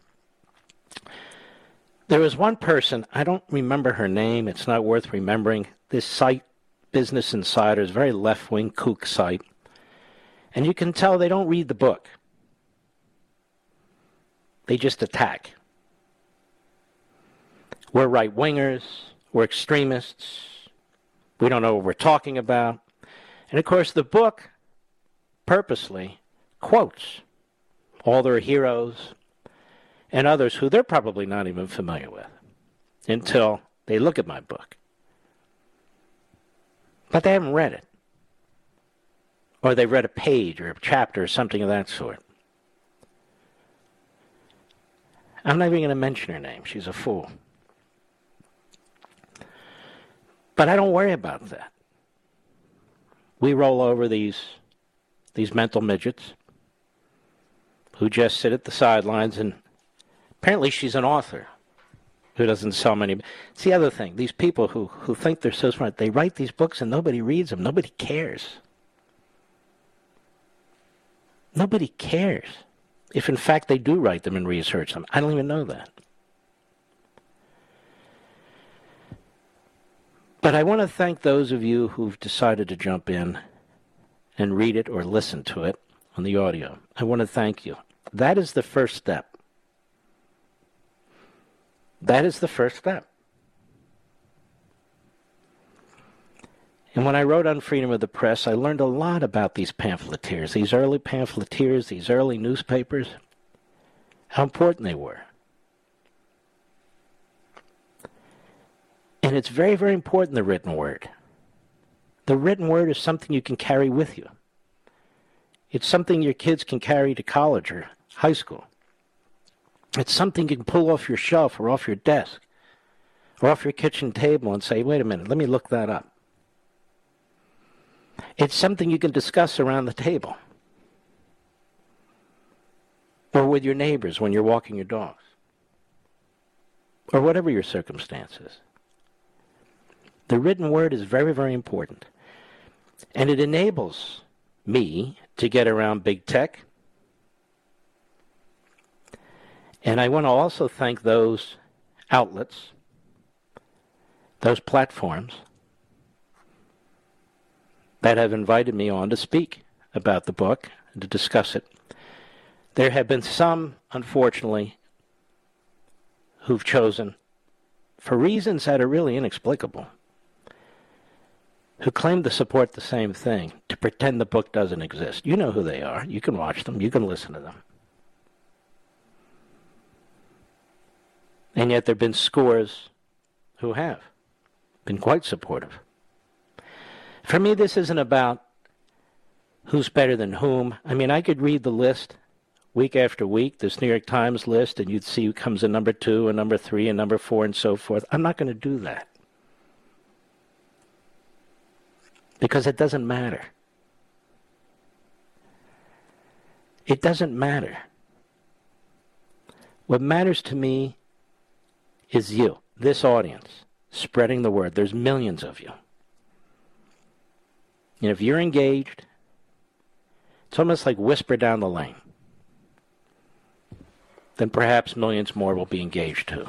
There was one person, I don't remember her name, it's not worth remembering. This site, Business Insider, is a very left-wing kook site. And you can tell they don't read the book. They just attack. We're right-wingers. We're extremists. We don't know what we're talking about. And, of course, the book purposely quotes all their heroes and others who they're probably not even familiar with until they look at my book. But they haven't read it. Or they've read a page or a chapter or something of that sort. I'm not even going to mention her name. She's a fool. But I don't worry about that. We roll over these mental midgets who just sit at the sidelines, and apparently she's an author who doesn't sell many. It's the other thing. These people who think they're so smart, they write these books and nobody reads them. Nobody cares. Nobody cares if, in fact, they do write them and research them. I don't even know that. But I want to thank those of you who've decided to jump in and read it or listen to it on the audio. I want to thank you. That is the first step. That is the first step. And when I wrote on freedom of the press, I learned a lot about these pamphleteers, these early pamphleteers, these early newspapers, how important they were. And it's very, very important, the written word. The written word is something you can carry with you. It's something your kids can carry to college or high school. It's something you can pull off your shelf or off your desk or off your kitchen table and say, wait a minute, let me look that up. It's something you can discuss around the table or with your neighbors when you're walking your dogs or whatever your circumstances. The written word is very, very important. And it enables me to get around big tech. And I want to also thank those outlets, those platforms that have invited me on to speak about the book and to discuss it. There have been some, unfortunately, who've chosen, for reasons that are really inexplicable, who claim to support the same thing, to pretend the book doesn't exist. You know who they are. You can watch them. You can listen to them. And yet there have been scores who have been quite supportive. For me, this isn't about who's better than whom. I mean, I could read the list week after week, this New York Times list, and you'd see who comes in number 2 and number 3 and number 4 and so forth. I'm not going to do that. Because it doesn't matter. It doesn't matter. What matters to me is you, this audience, spreading the word. There's millions of you. And if you're engaged, it's almost like whisper down the lane. Then perhaps millions more will be engaged too.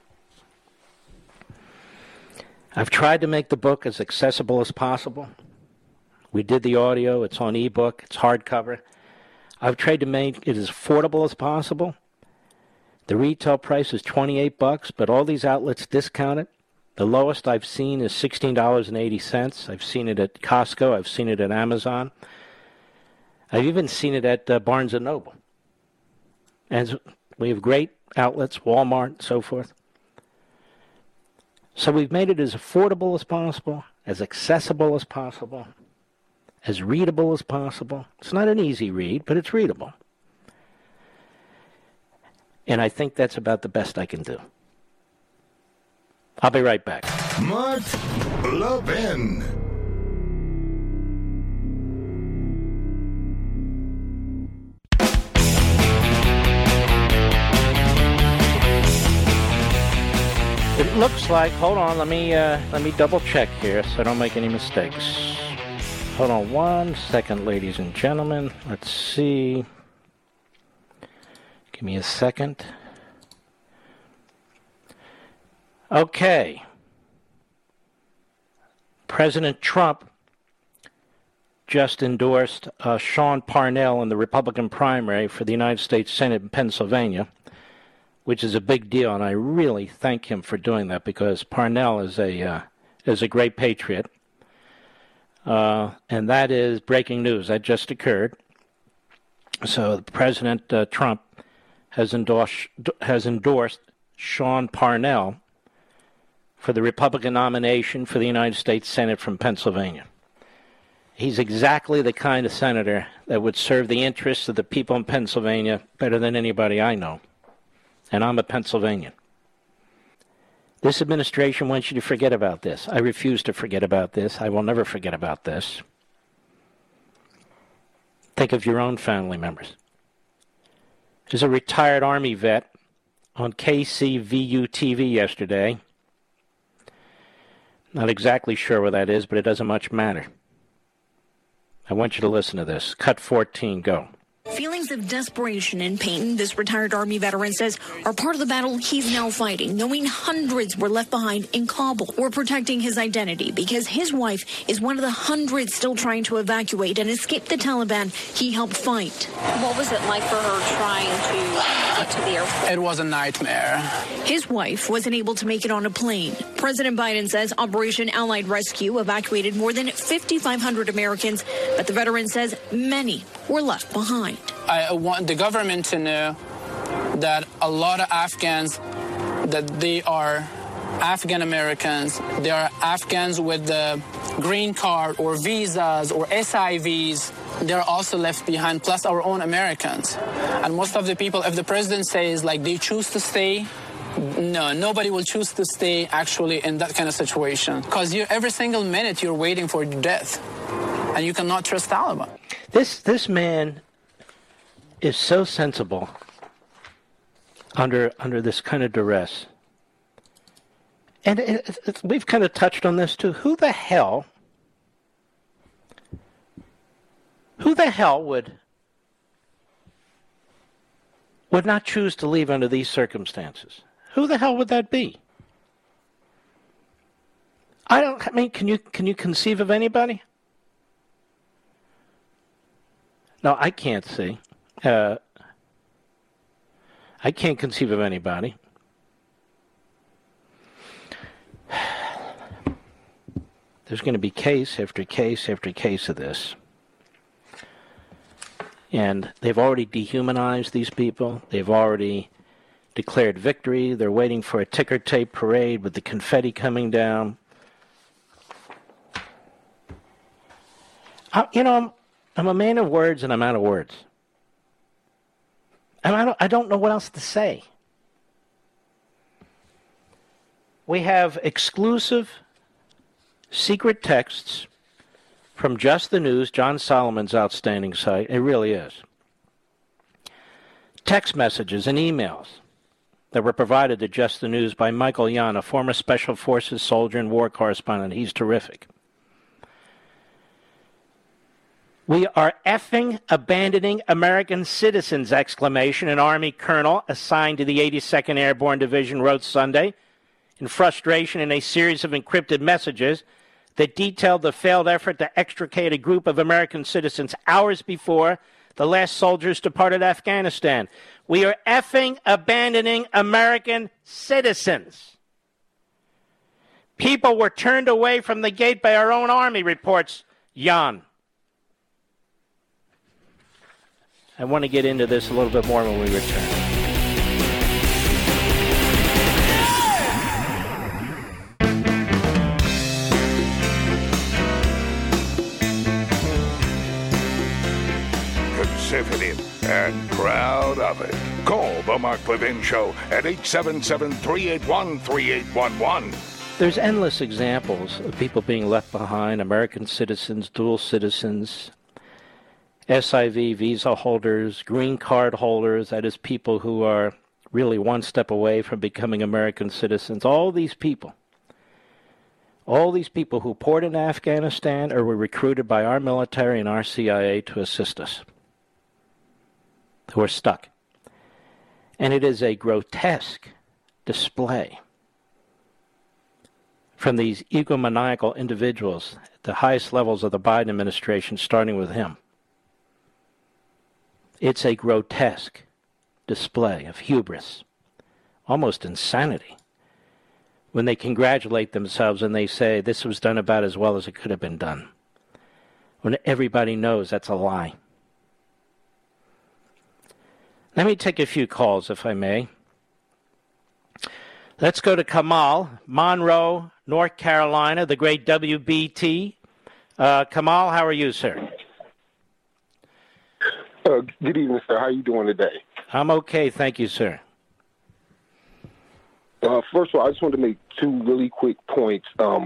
I've tried to make the book as accessible as possible. We did the audio. It's on ebook. It's hardcover. I've tried to make it as affordable as possible. The retail price is $28, but all these outlets discount it. The lowest I've seen is $16.80. I've seen it at Costco. I've seen it at Amazon. I've even seen it at Barnes & Noble. And we have great outlets, Walmart, and so forth. So we've made it as affordable as possible, as accessible as possible, as readable as possible. It's not an easy read, but it's readable. And I think that's about the best I can do. I'll be right back. Mark Levin. It looks like, hold on, let me double check here so I don't make any mistakes. Hold on 1 second, ladies and gentlemen. Let's see. Give me a second. Okay. President Trump just endorsed Sean Parnell in the Republican primary for the United States Senate in Pennsylvania, which is a big deal, and I really thank him for doing that because Parnell is a great patriot. And that is breaking news. That just occurred. So President Trump has endorsed Sean Parnell for the Republican nomination for the United States Senate from Pennsylvania. He's exactly the kind of senator that would serve the interests of the people in Pennsylvania better than anybody I know. And I'm a Pennsylvanian. This administration wants you to forget about this. I refuse to forget about this. I will never forget about this. Think of your own family members. There's a retired Army vet on KCVU TV yesterday. Not exactly sure where that is, but it doesn't much matter. I want you to listen to this. Cut 14, go. Feelings of desperation and pain, this retired Army veteran says, are part of the battle he's now fighting, knowing hundreds were left behind in Kabul. We're protecting his identity because his wife is one of the hundreds still trying to evacuate and escape the Taliban he helped fight. What was it like for her trying to get to the airport? It was a nightmare. His wife wasn't able to make it on a plane. President Biden says Operation Allied Rescue evacuated more than 5,500 Americans, but the veteran says many were left behind. I want the government to know that a lot of Afghans, that they are Afghan Americans, they are Afghans with the green card or visas or SIVs. They're also left behind, plus our own Americans. And most of the people, if the president says like they choose to stay, no, nobody will choose to stay actually in that kind of situation. Because every single minute you're waiting for death. And you cannot trust Taliban. This man is so sensible under this kind of duress. And we've kind of touched on this too. Who the hell would not choose to leave under these circumstances? Who the hell would that be? Can you conceive of anybody? No, I can't see. I can't conceive of anybody. There's going to be case after case after case of this. And they've already dehumanized these people. They've already declared victory. They're waiting for a ticker tape parade with the confetti coming down. I'm a man of words, and I'm out of words. And I don't know what else to say. We have exclusive secret texts from Just the News, John Solomon's outstanding site. It really is. Text messages and emails that were provided to Just the News by Michael Yon, a former Special Forces soldier and war correspondent. He's terrific. We are effing abandoning American citizens, ! An Army colonel assigned to the 82nd Airborne Division wrote Sunday in frustration in a series of encrypted messages that detailed the failed effort to extricate a group of American citizens hours before the last soldiers departed Afghanistan. We are effing abandoning American citizens. People were turned away from the gate by our own Army, reports Jan. I want to get into this a little bit more when we return. Conservative and proud of it. Call the Mark Levin Show at 877-381-3811. There's endless examples of people being left behind, American citizens, dual citizens, SIV visa holders, green card holders, that is people who are really one step away from becoming American citizens. All these people who poured into Afghanistan or were recruited by our military and our CIA to assist us, who are stuck. And it is a grotesque display from these egomaniacal individuals at the highest levels of the Biden administration, starting with him. It's a grotesque display of hubris, almost insanity, when they congratulate themselves and they say this was done about as well as it could have been done, when everybody knows that's a lie. Let me take a few calls, if I may. Let's go to Kamal, Monroe, North Carolina, the great WBT. Kamal, how are you, sir? Good evening, sir. How are you doing today? I'm okay, thank you, sir. First of all, I just wanted to make two really quick points.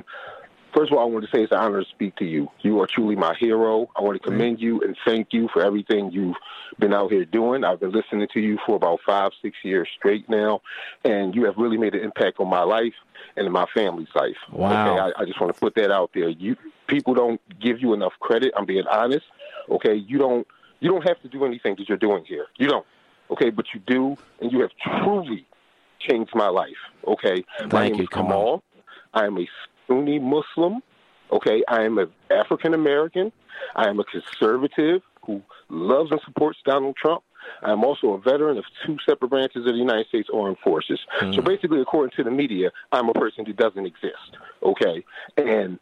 First of all, I want to say it's an honor to speak to you. You are truly my hero. I want to commend you and thank you for everything you've been out here doing. I've been listening to you for about 5-6 years straight now, and you have really made an impact on my life and in my family's life. Wow. Okay, I just want to put that out there. People don't give you enough credit. I'm being honest. Okay, you don't have to do anything that you're doing here. You don't. Okay, but you do, and you have truly changed my life. Okay, my name is Kamal. I am a Sunni Muslim. Okay, I am an African American. I am a conservative who loves and supports Donald Trump. I am also a veteran of 2 separate branches of the United States Armed Forces. So basically, according to the media, I'm a person who doesn't exist. Okay, and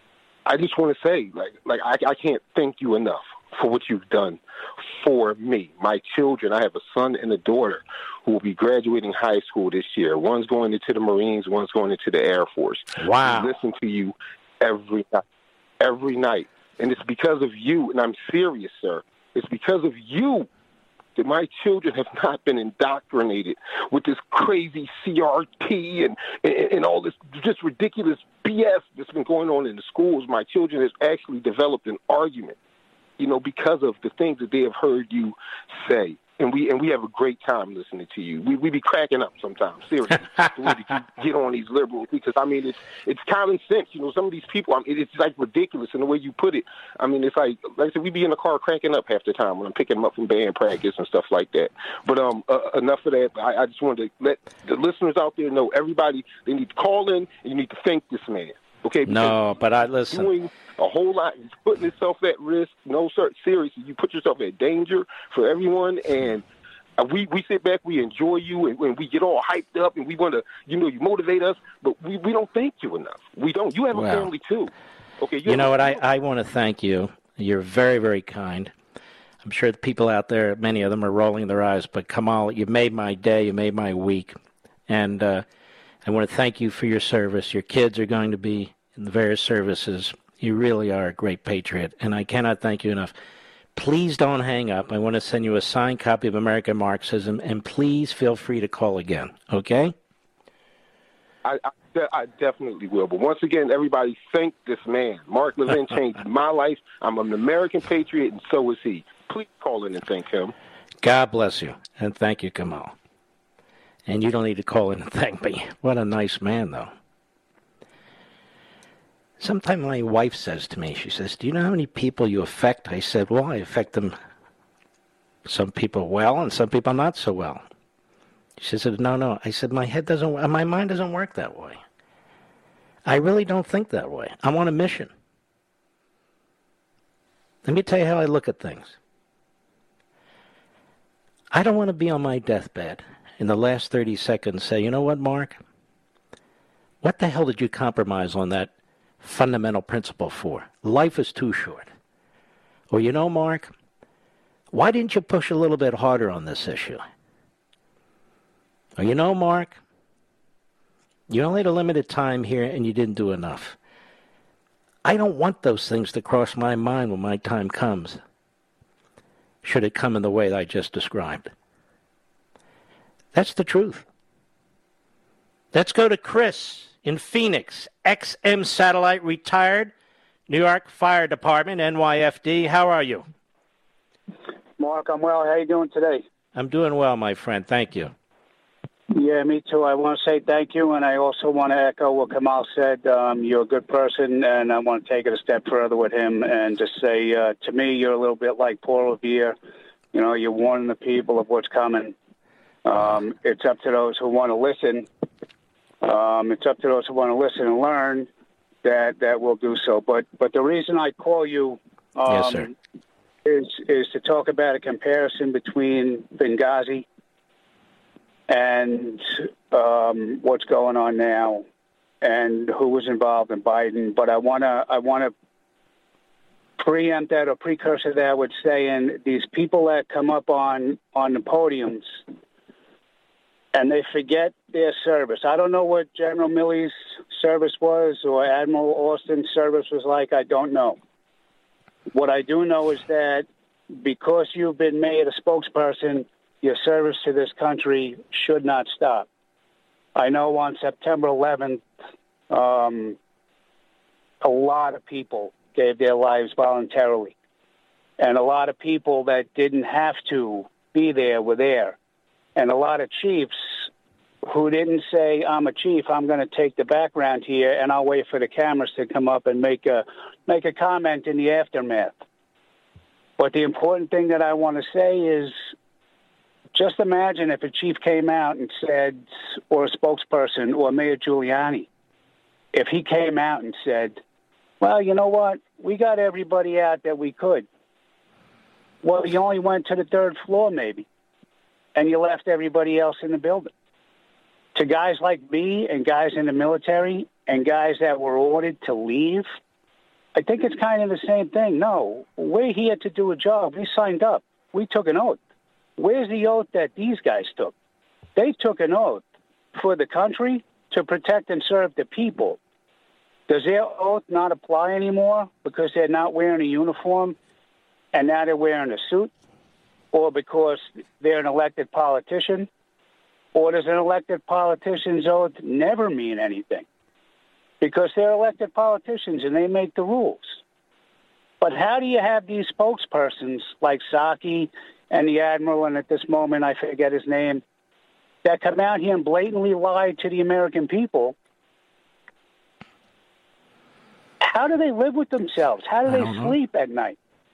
I just want to say, I can't thank you enough for what you've done for me, my children. I have a son and a daughter who will be graduating high school this year. One's going into the Marines, one's going into the Air Force. Wow. I listen to you every night. And it's because of you, and I'm serious, sir. It's because of you that my children have not been indoctrinated with this crazy CRT and all this just ridiculous BS that's been going on in the schools. My children have actually developed an argument, because of the things that they have heard you say. And we have a great time listening to you. We be cracking up sometimes, seriously, the way that you get on these liberals. Because, it's common sense. Some of these people, it's like ridiculous in the way you put it. It's like I said, we be in the car cranking up half the time when I'm picking them up from band practice and stuff like that. But enough of that. I just wanted to let the listeners out there know, everybody, they need to call in, and you need to thank this man. Okay? No, but I listen. Doing a whole lot, he's putting himself at risk. No, sir, seriously, you put yourself at danger for everyone, and we sit back, we enjoy you, and we get all hyped up, and we want to, you motivate us, but we don't thank you enough. We don't. You have a family, too. Okay. You know what? I want to thank you. You're very, very kind. I'm sure the people out there, many of them are rolling their eyes, but Kamal, you made my day, you made my week. And I want to thank you for your service. Your kids are going to be in the various services. You really are a great patriot, and I cannot thank you enough. Please don't hang up. I want to send you a signed copy of American Marxism, and please feel free to call again, okay? I definitely will. But once again, everybody thank this man. Mark Levin changed my life. I'm an American patriot, and so is he. Please call in and thank him. God bless you, and thank you, Kamal. And you don't need to call in and thank me. What a nice man, though. Sometimes my wife says to me, she says, do you know how many people you affect? I said, well, I affect them, some people well and some people not so well. She said, no. I said, my mind doesn't work that way. I really don't think that way. I'm on a mission. Let me tell you how I look at things. I don't want to be on my deathbed in the last 30 seconds say, you know what, Mark? What the hell did you compromise on that fundamental principle for? Life is too short. Or, you know, Mark, why didn't you push a little bit harder on this issue? Or, you know, Mark, you only had a limited time here and you didn't do enough. I don't want those things to cross my mind when my time comes, should it come in the way that I just described. That's the truth. Let's go to Chris in Phoenix, XM Satellite, retired, New York Fire Department, NYFD. How are you? Mark, I'm well. How are you doing today? I'm doing well, my friend. Thank you. Yeah, me too. I want to say thank you, and I also want to echo what Kamal said. You're a good person, and I want to take it a step further with him and just say, to me, you're a little bit like Paul Revere. You know, you're warning the people of what's coming. It's up to those who want to listen. It's up to those who want to listen and learn that will do so. But the reason I call you yes, sir. is to talk about a comparison between Benghazi and what's going on now and who was involved in Biden. But I want to preempt that or precursor that with saying these people that come up on the podiums and they forget their service. I don't know what General Milley's service was or Admiral Austin's service was like. I don't know. What I do know is that because you've been made a spokesperson, your service to this country should not stop. I know on September 11th, a lot of people gave their lives voluntarily. And a lot of people that didn't have to be there were there. And a lot of chiefs who didn't say, I'm a chief, I'm going to take the background here, and I'll wait for the cameras to come up and make a comment in the aftermath. But the important thing that I want to say is just imagine if a chief came out and said, or a spokesperson, or Mayor Giuliani, if he came out and said, well, you know what, we got everybody out that we could. Well, you only went to the third floor maybe, and you left everybody else in the building. To guys like me and guys in the military and guys that were ordered to leave, I think it's kind of the same thing. No, we're here to do a job. We signed up. We took an oath. Where's the oath that these guys took? They took an oath for the country to protect and serve the people. Does their oath not apply anymore because they're not wearing a uniform and now they're wearing a suit? Or because they're an elected politician? Or does an elected politician's oath never mean anything? Because they're elected politicians and they make the rules. But how do you have these spokespersons like Psaki and the Admiral, and at this moment I forget his name, that come out here and blatantly lie to the American people? How do they live with themselves? How do they sleep at night?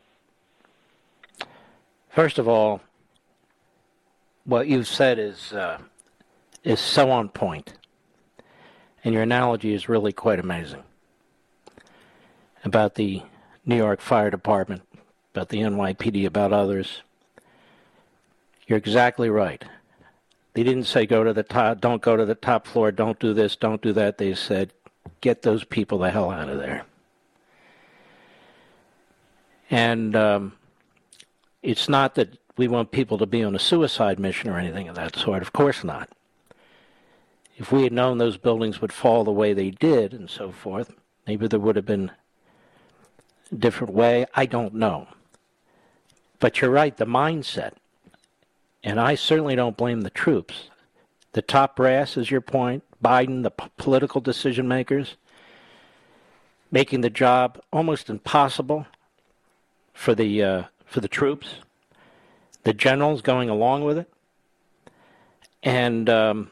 First of all, what you've said is so on point, and your analogy is really quite amazing about the New York Fire Department, about the NYPD, about others. You're exactly right. They didn't say go to the top, don't go to the top floor, don't do this, don't do that. They said get those people the hell out of there. And It's not that we want people to be on a suicide mission or anything of that sort. Of course not. If we had known those buildings would fall the way they did and so forth, maybe there would have been a different way. I don't know. But you're right, the mindset. And I certainly don't blame the troops. The top brass is your point. Biden, the political decision makers, making the job almost impossible for the troops. The generals going along with it. And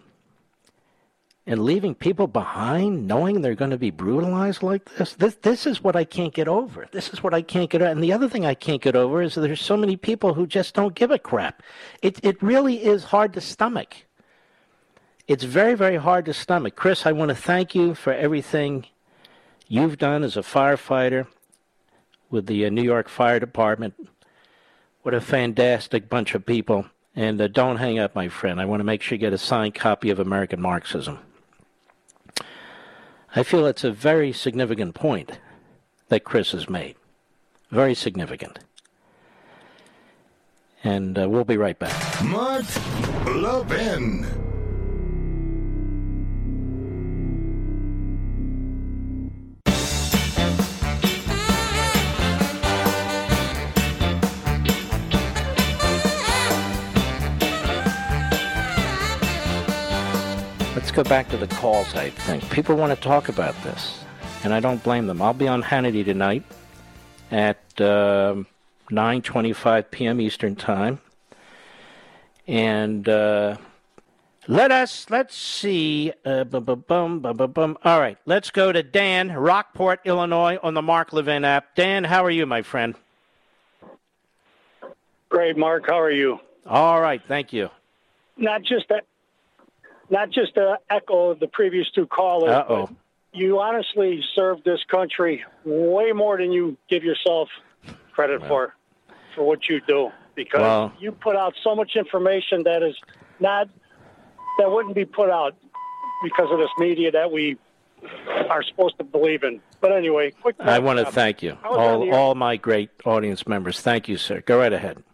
leaving people behind, knowing they're going to be brutalized like this. This is what I can't get over. This is what I can't get over. And the other thing I can't get over is that there's so many people who just don't give a crap. It really is hard to stomach. It's very, very hard to stomach. Chris, I want to thank you for everything you've done as a firefighter with the New York Fire Department. What a fantastic bunch of people. And don't hang up, my friend. I want to make sure you get a signed copy of American Marxism. I feel it's a very significant point that Chris has made. Very significant. And we'll be right back. Mark Levin. Let's go back to the calls, I think. People want to talk about this, and I don't blame them. I'll be on Hannity tonight at 9:25 p.m. Eastern Time. And let's see. All right, let's go to Dan, Rockport, Illinois, on the Mark Levin app. Dan, how are you, my friend? Great, Mark. How are you? All right, thank you. Not just to echo the previous two callers, but you honestly served this country way more than you give yourself credit for what you do, because you put out so much information that wouldn't be put out because of this media that we are supposed to believe in. But anyway, quick. I want to thank you, all my great audience members. Thank you, sir. Go right ahead.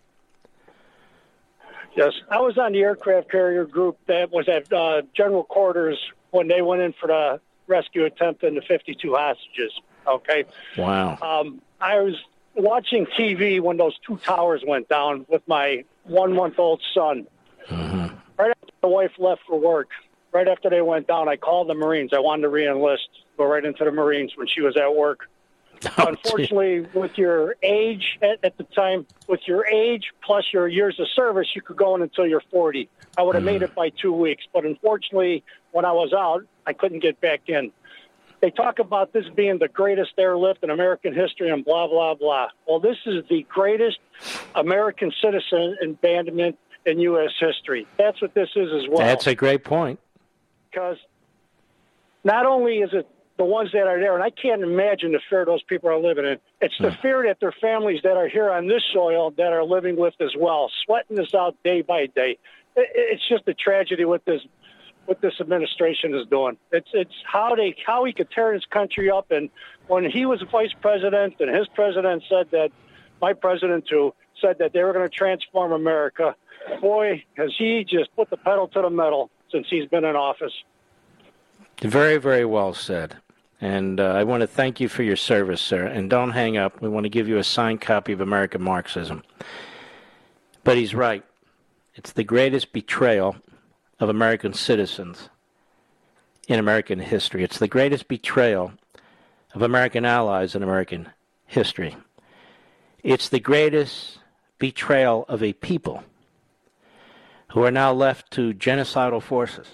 Yes, I was on the aircraft carrier group that was at General Quarters when they went in for the rescue attempt and the 52 hostages. Okay. Wow. I was watching TV when those two towers went down with my 1-month-old son. Mm-hmm. Right after the wife left for work, right after they went down, I called the Marines. I wanted to re-enlist, go right into the Marines when she was at work. Unfortunately, with your age at the time, with your age plus your years of service, you could go in until you're 40. I would have made it by 2 weeks. But unfortunately, when I was out, I couldn't get back in. They talk about this being the greatest airlift in American history and blah, blah, blah. Well, this is the greatest American citizen abandonment in U.S. history. That's what this is as well. That's a great point. Because not only is it the ones that are there, and I can't imagine the fear those people are living in. It's the fear that their families that are here on this soil that are living with as well, sweating this out day by day. It's just a tragedy what this administration is doing. It's how he could tear this country up. And when he was vice president, and his president said that, my president too, said that they were going to transform America. Boy, has he just put the pedal to the metal since he's been in office. Very, very well said. And I want to thank you for your service, sir. And don't hang up. We want to give you a signed copy of American Marxism. But he's right. It's the greatest betrayal of American citizens in American history. It's the greatest betrayal of American allies in American history. It's the greatest betrayal of a people who are now left to genocidal forces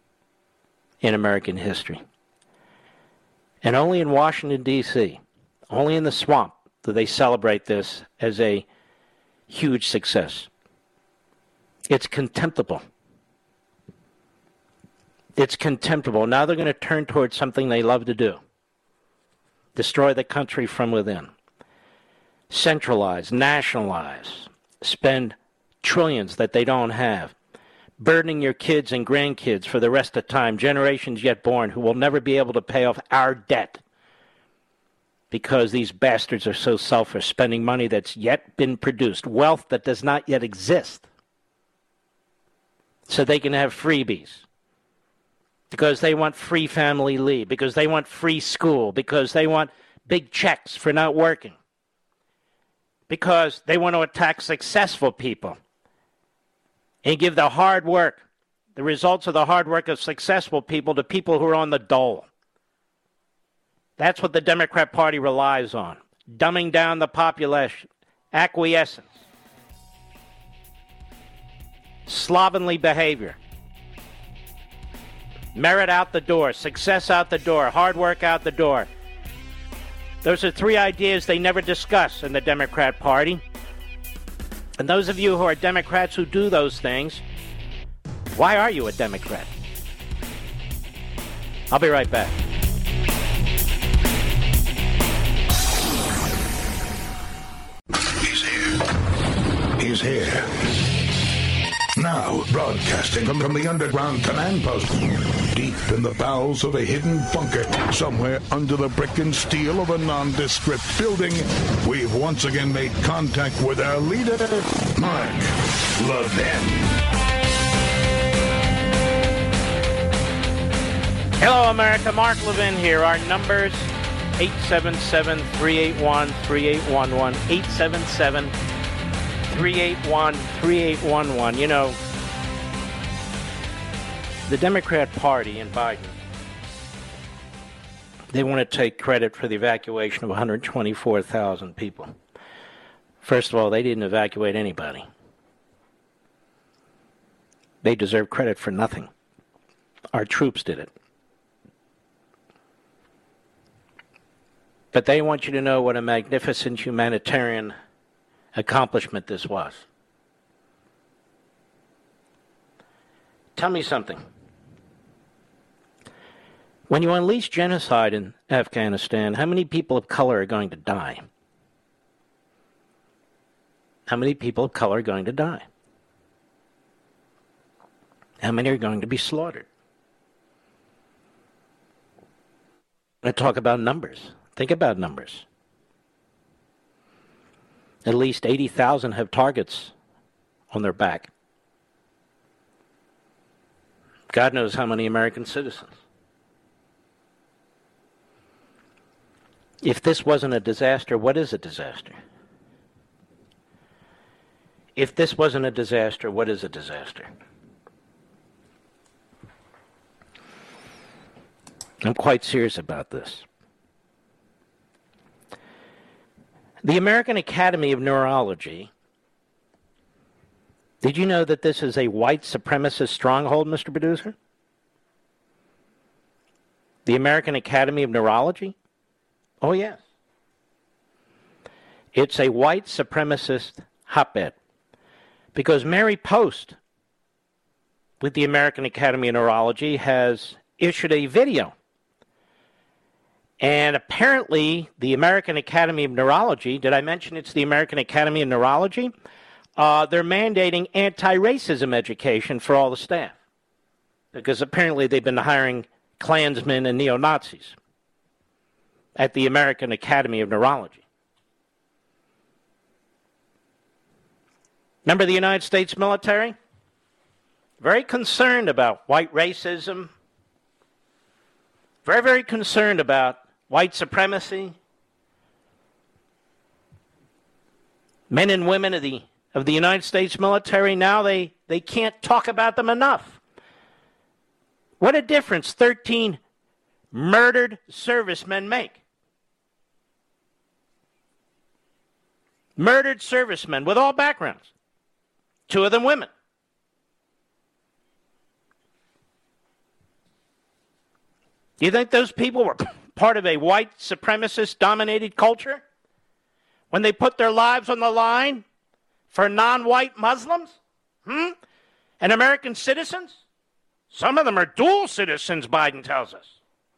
in American history. And only in Washington, D.C., only in the swamp, do they celebrate this as a huge success. It's contemptible. It's contemptible. Now they're going to turn towards something they love to do. Destroy the country from within. Centralize, nationalize, spend trillions that they don't have. Burdening your kids and grandkids for the rest of time, generations yet born, who will never be able to pay off our debt because these bastards are so selfish, spending money that's yet been produced, wealth that does not yet exist, so they can have freebies, because they want free family leave, because they want free school, because they want big checks for not working, because they want to attack successful people and give the hard work, the results of the hard work of successful people, to people who are on the dole. That's what the Democrat Party relies on, dumbing down the population, acquiescence, slovenly behavior, merit out the door, success out the door, hard work out the door. Those are three ideas they never discuss in the Democrat Party. And those of you who are Democrats who do those things, why are you a Democrat? I'll be right back. He's here. Now, broadcasting from the underground command post, deep in the bowels of a hidden bunker, somewhere under the brick and steel of a nondescript building, we've once again made contact with our leader, Mark Levin. Hello, America. Mark Levin here. Our numbers, 877-381-3811, 877-381-3811. You know, the Democrat Party and Biden, they want to take credit for the evacuation of 124,000 people. First of all, they didn't evacuate anybody. They deserve credit for nothing. Our troops did it. But they want you to know what a magnificent humanitarian accomplishment this was. Tell me something. When you unleash genocide in Afghanistan, how many people of color are going to die? How many people of color are going to die? How many are going to be slaughtered? I talk about numbers. Think about numbers. At least 80,000 have targets on their back. God knows how many American citizens. If this wasn't a disaster, what is a disaster? If this wasn't a disaster, what is a disaster? I'm quite serious about this. The American Academy of Neurology, did you know that this is a white supremacist stronghold, Mr. Producer? The American Academy of Neurology? Oh, yes. It's a white supremacist hotbed. Because Mary Post, with the American Academy of Neurology, has issued a video. And apparently, the American Academy of Neurology, did I mention it's the American Academy of Neurology? They're mandating anti-racism education for all the staff. Because apparently they've been hiring Klansmen and neo-Nazis at the American Academy of Neurology. Remember the United States military? Very concerned about white racism. Very, very concerned about white supremacy. Men and women of the United States military, now they can't talk about them enough. What a difference 13 murdered servicemen make. Murdered servicemen with all backgrounds. 2 of them women. Do you think those people were part of a white supremacist-dominated culture when they put their lives on the line for non-white Muslims? And American citizens? Some of them are dual citizens, Biden tells us.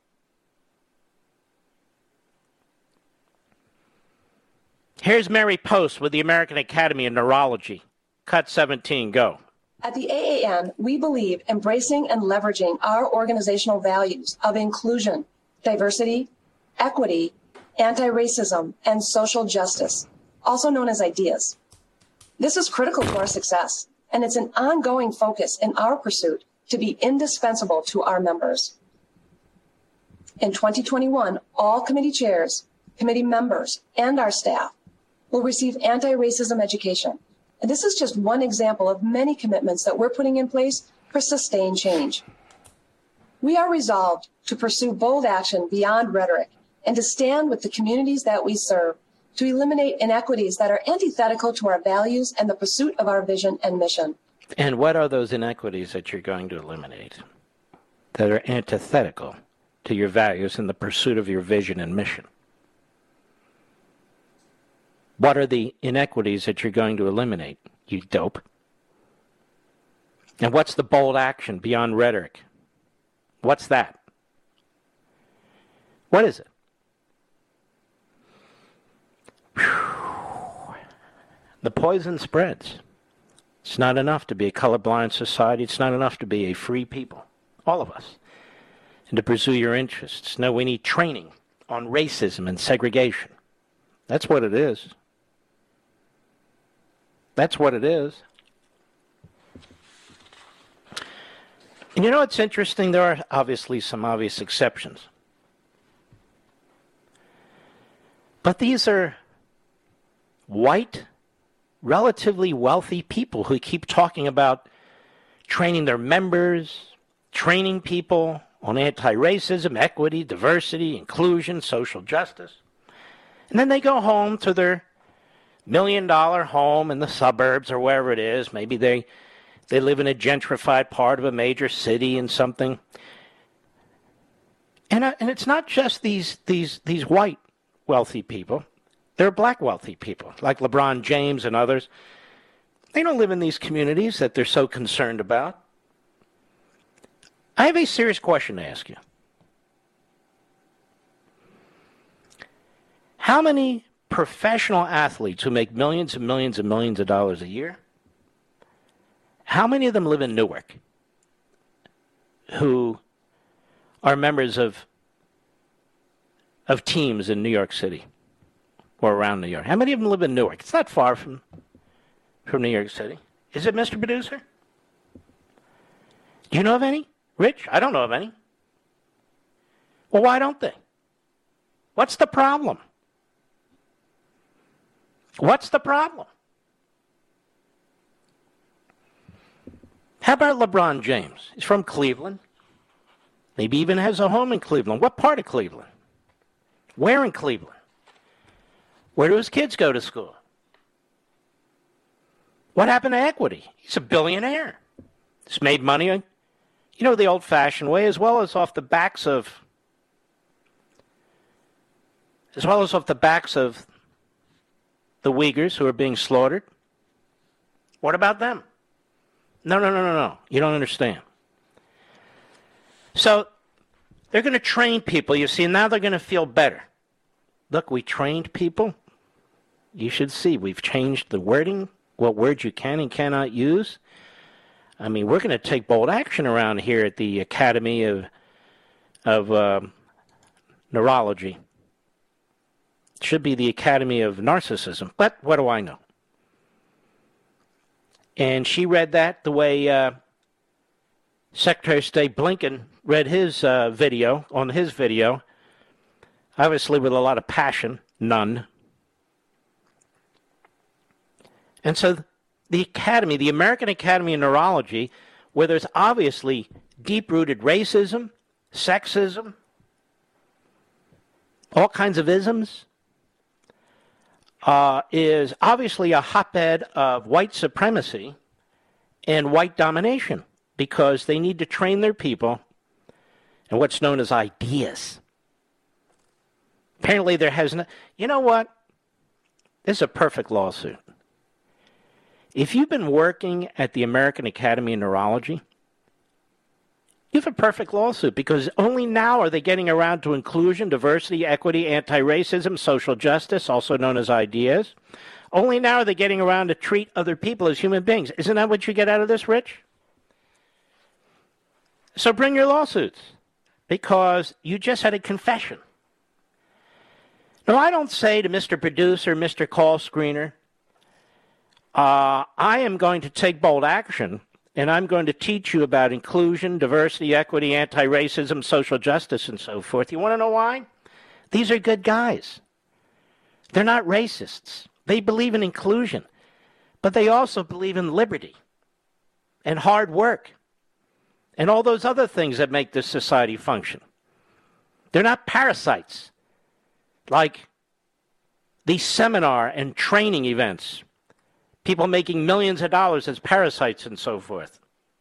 Here's Mary Post with the American Academy of Neurology. Cut 17, go. At the AAN, we believe embracing and leveraging our organizational values of inclusion, diversity, equity, anti-racism, and social justice, also known as IDEAS. This is critical to our success, and it's an ongoing focus in our pursuit to be indispensable to our members. In 2021, all committee chairs, committee members, and our staff will receive anti-racism education. And this is just one example of many commitments that we're putting in place for sustained change. We are resolved to pursue bold action beyond rhetoric and to stand with the communities that we serve to eliminate inequities that are antithetical to our values and the pursuit of our vision and mission. And what are those inequities that you're going to eliminate that are antithetical to your values and the pursuit of your vision and mission? What are the inequities that you're going to eliminate, you dope? And what's the bold action beyond rhetoric? What's that? What is it? Whew. The poison spreads. It's not enough to be a colorblind society. It's not enough to be a free people, all of us, and to pursue your interests. No, we need training on racism and segregation. That's what it is. That's what it is. And you know what's interesting? There are obviously some obvious exceptions. But these are white, relatively wealthy people who keep talking about training their members, training people on anti-racism, equity, diversity, inclusion, social justice. And then they go home to their $1 million home in the suburbs or wherever it is. Maybe they live in a gentrified part of a major city and something. And it's not just these white wealthy people. There are black wealthy people, like LeBron James and others. They don't live in these communities that they're so concerned about. I have a serious question to ask you. How many professional athletes who make millions and millions and millions of dollars a year, how many of them live in Newark who are members of teams in New York City or around New York? How many of them live in Newark? It's not far from New York City. Is it, Mr. Producer? Do you know of any? Rich? I don't know of any. Well, why don't they? What's the problem? What's the problem? How about LeBron James? He's from Cleveland. Maybe even has a home in Cleveland. What part of Cleveland? Where in Cleveland? Where do his kids go to school? What happened to equity? He's a billionaire. He's made money, the old-fashioned way, as well as off the backs of the Uyghurs who are being slaughtered. What about them? No. You don't understand. So they're going to train people. You see, now they're going to feel better. Look, we trained people. You should see, we've changed the wording, what words you can and cannot use. I mean, we're going to take bold action around here at the Academy of Neurology. It should be the Academy of Narcissism, but what do I know? And she read that the way Secretary of State Blinken read his video, obviously with a lot of passion, none. And so the Academy, the American Academy of Neurology, where there's obviously deep-rooted racism, sexism, all kinds of isms, is obviously a hotbed of white supremacy and white domination because they need to train their people in what's known as ideas. Apparently there has no... You know what? This is a perfect lawsuit. If you've been working at the American Academy of Neurology, you have a perfect lawsuit because only now are they getting around to inclusion, diversity, equity, anti-racism, social justice, also known as ideas. Only now are they getting around to treat other people as human beings. Isn't that what you get out of this, Rich? So bring your lawsuits because you just had a confession. No, I don't say to Mr. Producer, Mr. Call Screener, I am going to take bold action, and I'm going to teach you about inclusion, diversity, equity, anti-racism, social justice, and so forth. You want to know why? These are good guys. They're not racists. They believe in inclusion, but they also believe in liberty and hard work and all those other things that make this society function. They're not parasites like these seminar and training events, people making millions of dollars as parasites and so forth.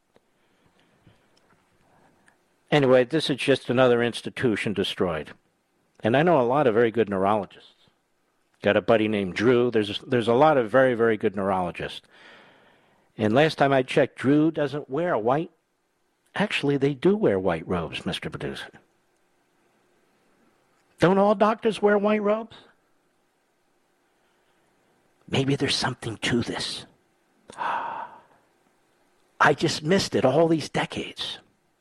Anyway, this is just another institution destroyed. And I know a lot of very good neurologists. Got a buddy named Drew. There's a lot of very, very good neurologists. And last time I checked, Drew doesn't wear white. Actually, they do wear white robes, Mr. Producer. Don't all doctors wear white robes? Maybe there's something to this. I just missed it all these decades.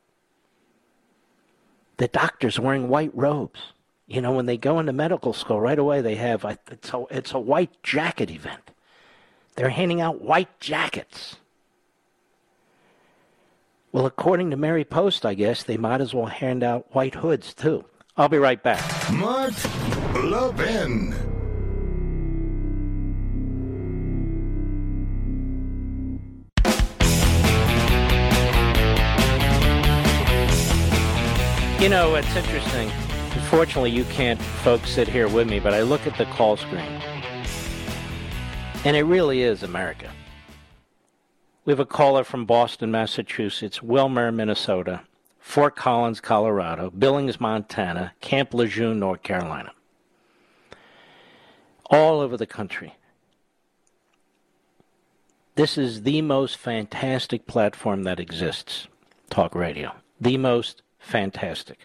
The doctors wearing white robes. You know, when they go into medical school, right away they have, it's a white jacket event. They're handing out white jackets. Well, according to Mary Post, I guess, they might as well hand out white hoods, too. I'll be right back. Mark Levin. You know, it's interesting. Unfortunately, you can't, folks, sit here with me, but I look at the call screen. And it really is America. We have a caller from Boston, Massachusetts, Wilmer, Minnesota, Fort Collins, Colorado, Billings, Montana, Camp Lejeune, North Carolina. All over the country. This is the most fantastic platform that exists, talk radio. The most fantastic.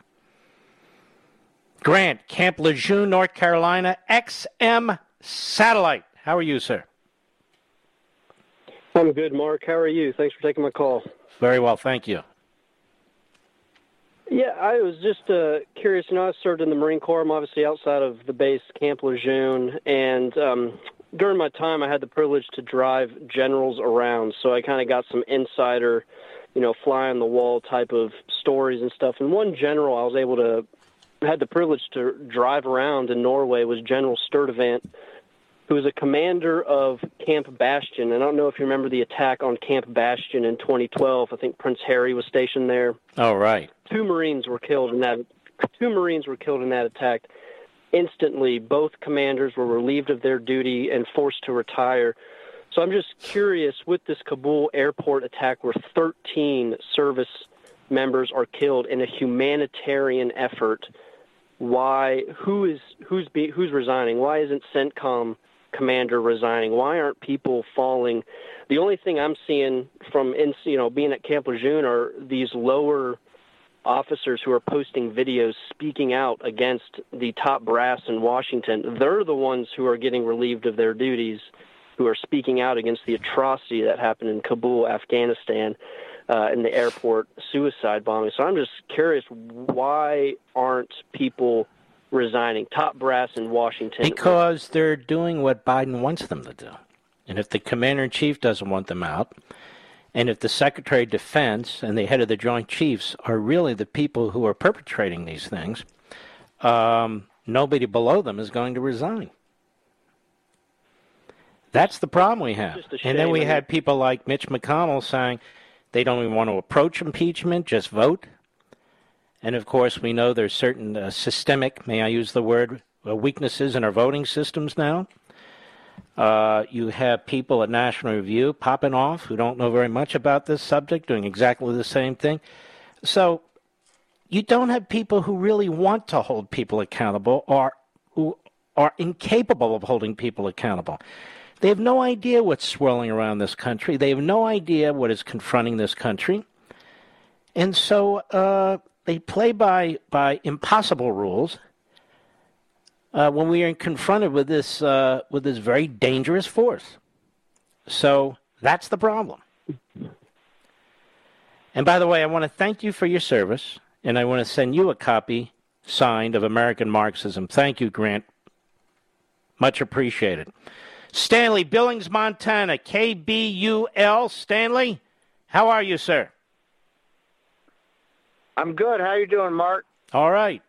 Grant, Camp Lejeune, North Carolina, XM Satellite. How are you, sir? I'm good, Mark. How are you? Thanks for taking my call. Very well, thank you. Yeah, I was just curious. You know, I served in the Marine Corps. I'm obviously outside of the base, Camp Lejeune, and during my time, I had the privilege to drive generals around, so I kind of got some insider, you know, fly-on-the-wall type of stories and stuff. And one general I was able to had the privilege to drive around in Norway was General Sturdivant, who was a commander of Camp Bastion. And I don't know if you remember the attack on Camp Bastion in 2012. I think Prince Harry was stationed there. Oh, right. Two Marines were killed in that attack. Instantly, both commanders were relieved of their duty and forced to retire. So I'm just curious, with this Kabul airport attack where 13 service members are killed in a humanitarian effort, who's resigning? Why isn't CENTCOM commander resigning? Why aren't people falling? The only thing I'm seeing from being at Camp Lejeune are these lower officers who are posting videos speaking out against the top brass in Washington. They're the ones who are getting relieved of their duties, who are speaking out against the atrocity that happened in Kabul, Afghanistan, in the airport suicide bombing. So I'm just curious, why aren't people resigning, top brass in Washington? Because they're doing what Biden wants them to do. And if the commander-in-chief doesn't want them out, and if the Secretary of Defense and the head of the Joint Chiefs are really the people who are perpetrating these things, nobody below them is going to resign. That's the problem we have. And then we had people like Mitch McConnell saying they don't even want to approach impeachment, just vote. And, of course, we know there's certain systemic, may I use the word, weaknesses in our voting systems now. You have people at National Review popping off who don't know very much about this subject, doing exactly the same thing. So you don't have people who really want to hold people accountable or who are incapable of holding people accountable. They have no idea what's swirling around this country. They have no idea what is confronting this country. And so they play by impossible rules when we are confronted with this very dangerous force. So that's the problem. And by the way, I want to thank you for your service, and I want to send you a copy signed of American Marxism. Thank you, Grant, Much appreciated. Stanley, Billings, Montana, KBUL. Stanley, how are you, sir? I'm good. How you doing, Mark? All right.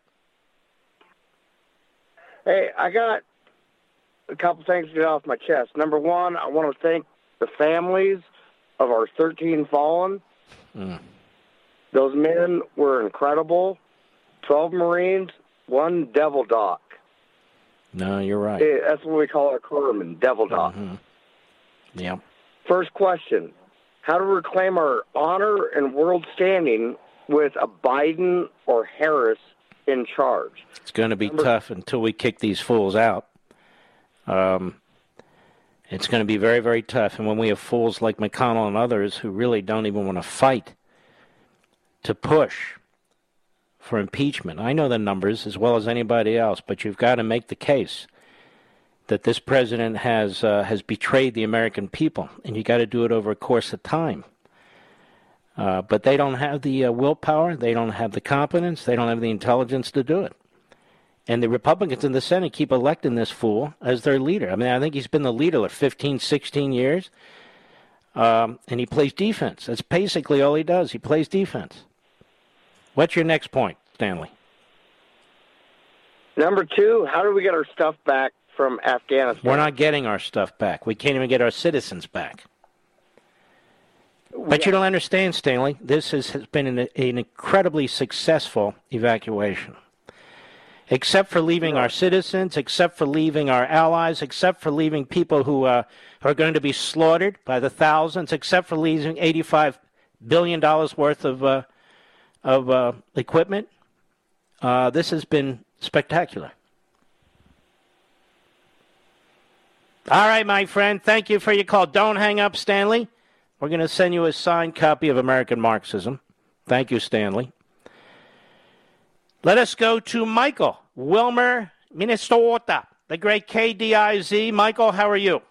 Hey, I got a couple things to get off my chest. Number one, I want to thank the families of our 13 fallen. Those men were incredible. 12 Marines, 1 Devil Doc. No, you're right. That's what we call our corpsmen, Devil Doc. Yeah. First question, how to reclaim our honor and world standing with a Biden or Harris in charge? It's going to be tough until we kick these fools out. It's going to be very, very tough. And when we have fools like McConnell and others who really don't even want to fight to push for impeachment. I know the numbers as well as anybody else, but you've got to make the case that this president has betrayed the American people, and you got to do it over a course of time. But they don't have the willpower, they don't have the competence, they don't have the intelligence to do it. And the Republicans in the Senate keep electing this fool as their leader. I mean, I think he's been the leader for 15, 16 years, and he plays defense. That's basically all he does. He plays defense. What's your next point, Stanley? Number two, how do we get our stuff back from Afghanistan? We're not getting our stuff back. We can't even get our citizens back. But you don't understand, Stanley. This has been an incredibly successful evacuation. Except for leaving our citizens, except for leaving our allies, except for leaving people who are going to be slaughtered by the thousands, except for leaving $85 billion worth of equipment. This has been spectacular. All right, my friend. Thank you for your call. Don't hang up, Stanley. We're going to send you a signed copy of American Marxism. Thank you, Stanley. Let us go to Michael, Wilmer, Minnesota, the great KDIZ. Michael, how are you?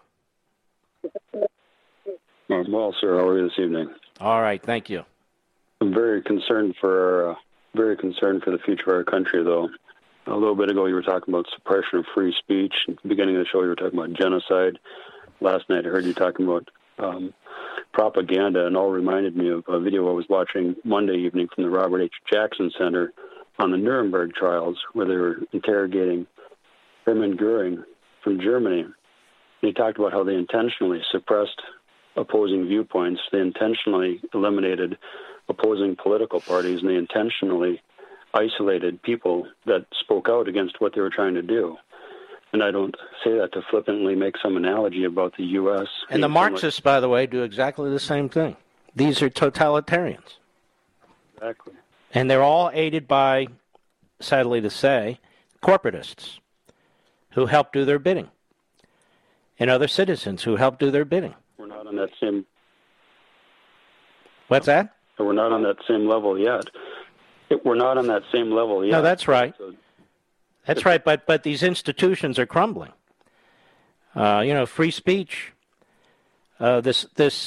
I'm well, sir. How are you this evening? All right, thank you. I'm very concerned for the future of our country, though. A little bit ago, you were talking about suppression of free speech. At the beginning of the show, you were talking about genocide. Last night, I heard you talking about propaganda, and all reminded me of a video I was watching Monday evening from the Robert H. Jackson Center on the Nuremberg trials, where they were interrogating Hermann Goering from Germany. And he talked about how they intentionally suppressed opposing viewpoints. They intentionally eliminated opposing political parties, and they intentionally isolated people that spoke out against what they were trying to do. And I don't say that to flippantly make some analogy about the U.S. And the Marxists, by the way, do exactly the same thing. These are totalitarians. Exactly. And they're all aided by, sadly to say, corporatists who help do their bidding, and other citizens who help do their bidding. We're not on that same... What's that? We're not on that same level yet. We're not on that same level yet. No, that's right. So, that's right, but these institutions are crumbling. Free speech. This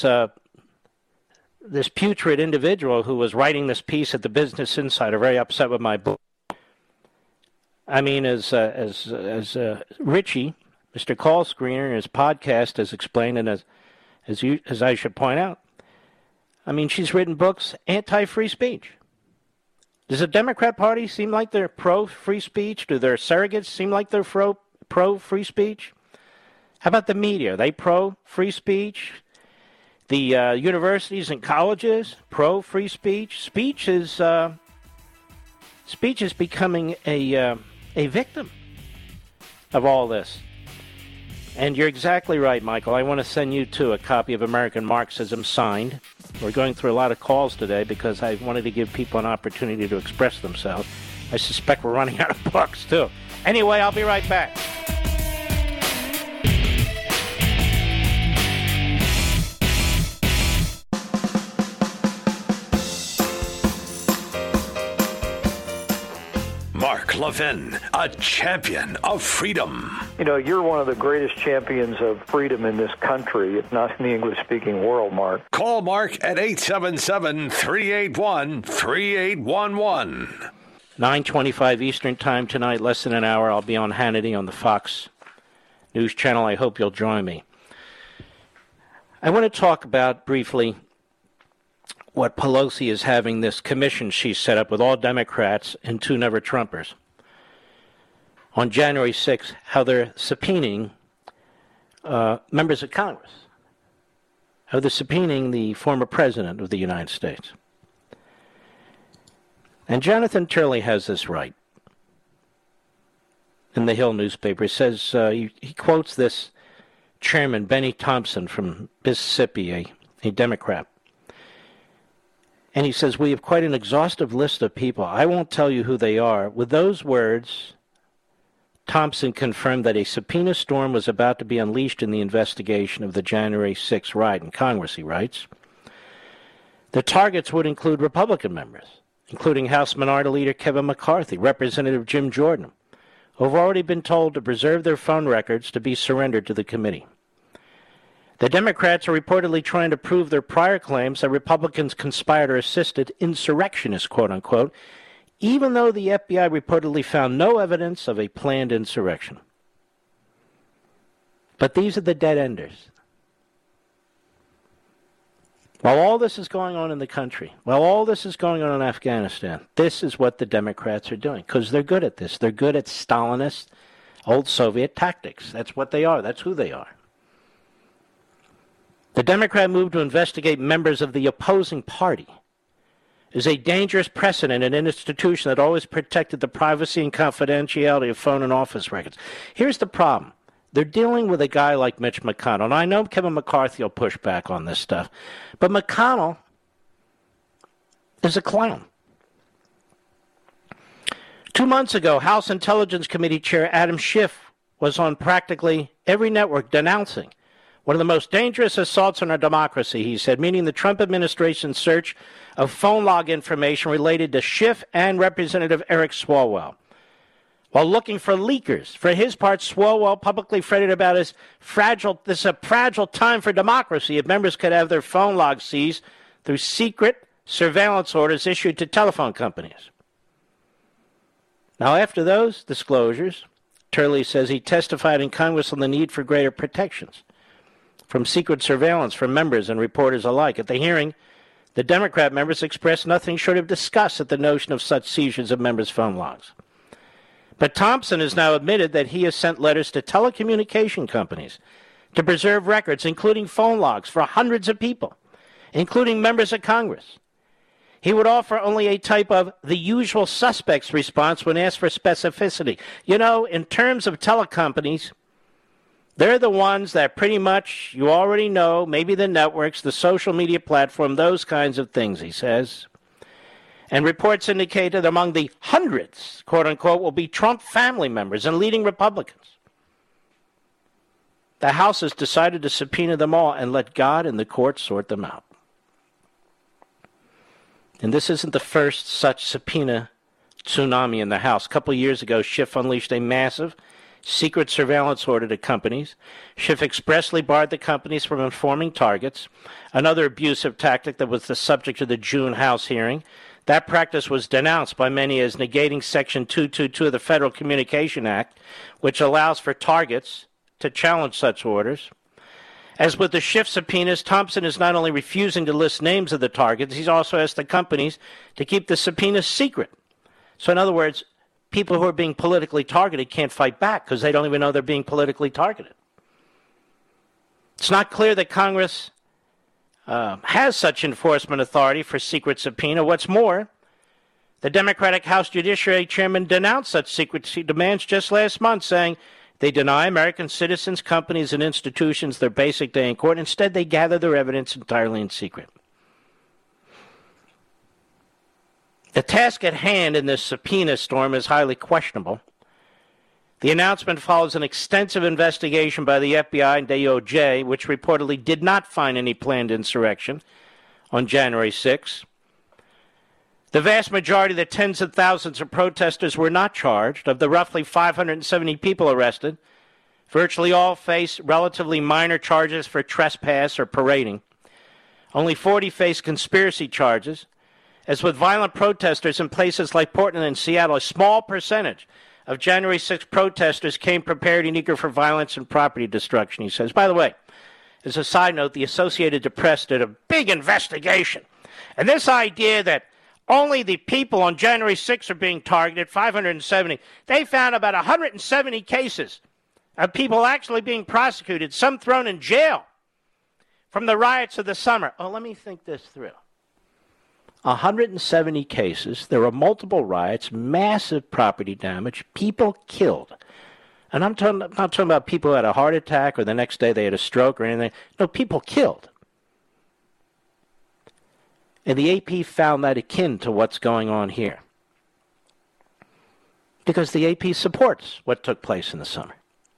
putrid individual who was writing this piece at the Business Insider, very upset with my book. I mean, as Richie, Mr. Call Screener, in his podcast has explained, and as I should point out, I mean, she's written books anti-free speech. Does the Democrat Party seem like they're pro-free speech? Do their surrogates seem like they're pro-free speech? How about the media? Are they pro-free speech? The universities and colleges, pro-free speech. Speech is becoming a victim of all this. And you're exactly right, Michael. I want to send you, too, a copy of American Marxism signed. We're going through a lot of calls today because I wanted to give people an opportunity to express themselves. I suspect we're running out of books, too. Anyway, I'll be right back. Mark Levin, a champion of freedom. You know, you're one of the greatest champions of freedom in this country, if not in the English-speaking world, Mark. Call Mark at 877-381-3811. 9:25 Eastern Time tonight, less than an hour. I'll be on Hannity on the Fox News Channel. I hope you'll join me. I want to talk about briefly what Pelosi is having this commission she set up with all Democrats and 2 never-Trumpers on January 6th, how they're subpoenaing members of Congress, how they're subpoenaing the former president of the United States. And Jonathan Turley has this right. In the Hill newspaper, he says, he quotes this chairman, Benny Thompson from Mississippi, a Democrat. And he says, we have quite an exhaustive list of people. I won't tell you who they are. With those words, Thompson confirmed that a subpoena storm was about to be unleashed in the investigation of the January 6th riot in Congress, he writes. The targets would include Republican members, including House Minority Leader Kevin McCarthy, Representative Jim Jordan, who have already been told to preserve their phone records to be surrendered to the committee. The Democrats are reportedly trying to prove their prior claims that Republicans conspired or assisted insurrectionists, quote-unquote, even though the FBI reportedly found no evidence of a planned insurrection. But these are the dead-enders. While all this is going on in the country, while all this is going on in Afghanistan, this is what the Democrats are doing, because they're good at this. They're good at Stalinist, old Soviet tactics. That's what they are. That's who they are. The Democrat move to investigate members of the opposing party is a dangerous precedent in an institution that always protected the privacy and confidentiality of phone and office records. Here's the problem. They're dealing with a guy like Mitch McConnell. And I know Kevin McCarthy will push back on this stuff. But McConnell is a clown. 2 months ago, House Intelligence Committee Chair Adam Schiff was on practically every network denouncing one of the most dangerous assaults on our democracy, he said, meaning the Trump administration's search of phone log information related to Schiff and Representative Eric Swalwell. While looking for leakers. For his part, Swalwell publicly fretted about this is a fragile time for democracy if members could have their phone logs seized through secret surveillance orders issued to telephone companies. Now, after those disclosures, Turley says he testified in Congress on the need for greater protections from secret surveillance from members and reporters alike. At the hearing, the Democrat members expressed nothing short of disgust at the notion of such seizures of members' phone logs. But Thompson has now admitted that he has sent letters to telecommunication companies to preserve records, including phone logs for hundreds of people, including members of Congress. He would offer only a type of the usual suspects response when asked for specificity. You know, in terms of telecompanies, they're the ones that pretty much you already know, maybe the networks, the social media platform, those kinds of things, he says. And reports indicate that among the hundreds, quote-unquote, will be Trump family members and leading Republicans. The House has decided to subpoena them all and let God and the courts sort them out. And this isn't the first such subpoena tsunami in the House. A couple of years ago, Schiff unleashed a massive secret surveillance order to companies. Schiff expressly barred the companies from informing targets, another abusive tactic that was the subject of the June House hearing. That practice was denounced by many as negating Section 222 of the Federal Communication Act, which allows for targets to challenge such orders. As with the Schiff subpoenas, Thompson is not only refusing to list names of the targets, he's also asked the companies to keep the subpoenas secret. So in other words, people who are being politically targeted can't fight back because they don't even know they're being politically targeted. It's not clear that Congress has such enforcement authority for secret subpoena. What's more, the Democratic House Judiciary Chairman denounced such secrecy demands just last month, saying they deny American citizens, companies, and institutions their basic day in court. Instead, they gather their evidence entirely in secret. The task at hand in this subpoena storm is highly questionable. The announcement follows an extensive investigation by the FBI and DOJ, which reportedly did not find any planned insurrection on January 6. The vast majority of the tens of thousands of protesters were not charged. Of the roughly 570 people arrested, virtually all face relatively minor charges for trespass or parading. Only 40 face conspiracy charges. As with violent protesters in places like Portland and Seattle, a small percentage of January 6th protesters came prepared and eager for violence and property destruction, he says. By the way, as a side note, the Associated Press did a big investigation. And this idea that only the people on January 6th are being targeted, 570, they found about 170 cases of people actually being prosecuted, some thrown in jail from the riots of the summer. Oh, let me think this through. 170 cases. There were multiple riots, massive property damage, people killed. And I'm not talking about people who had a heart attack or the next day they had a stroke or anything. No, people killed. And the AP found that akin to what's going on here. Because the AP supports what took place in the summer.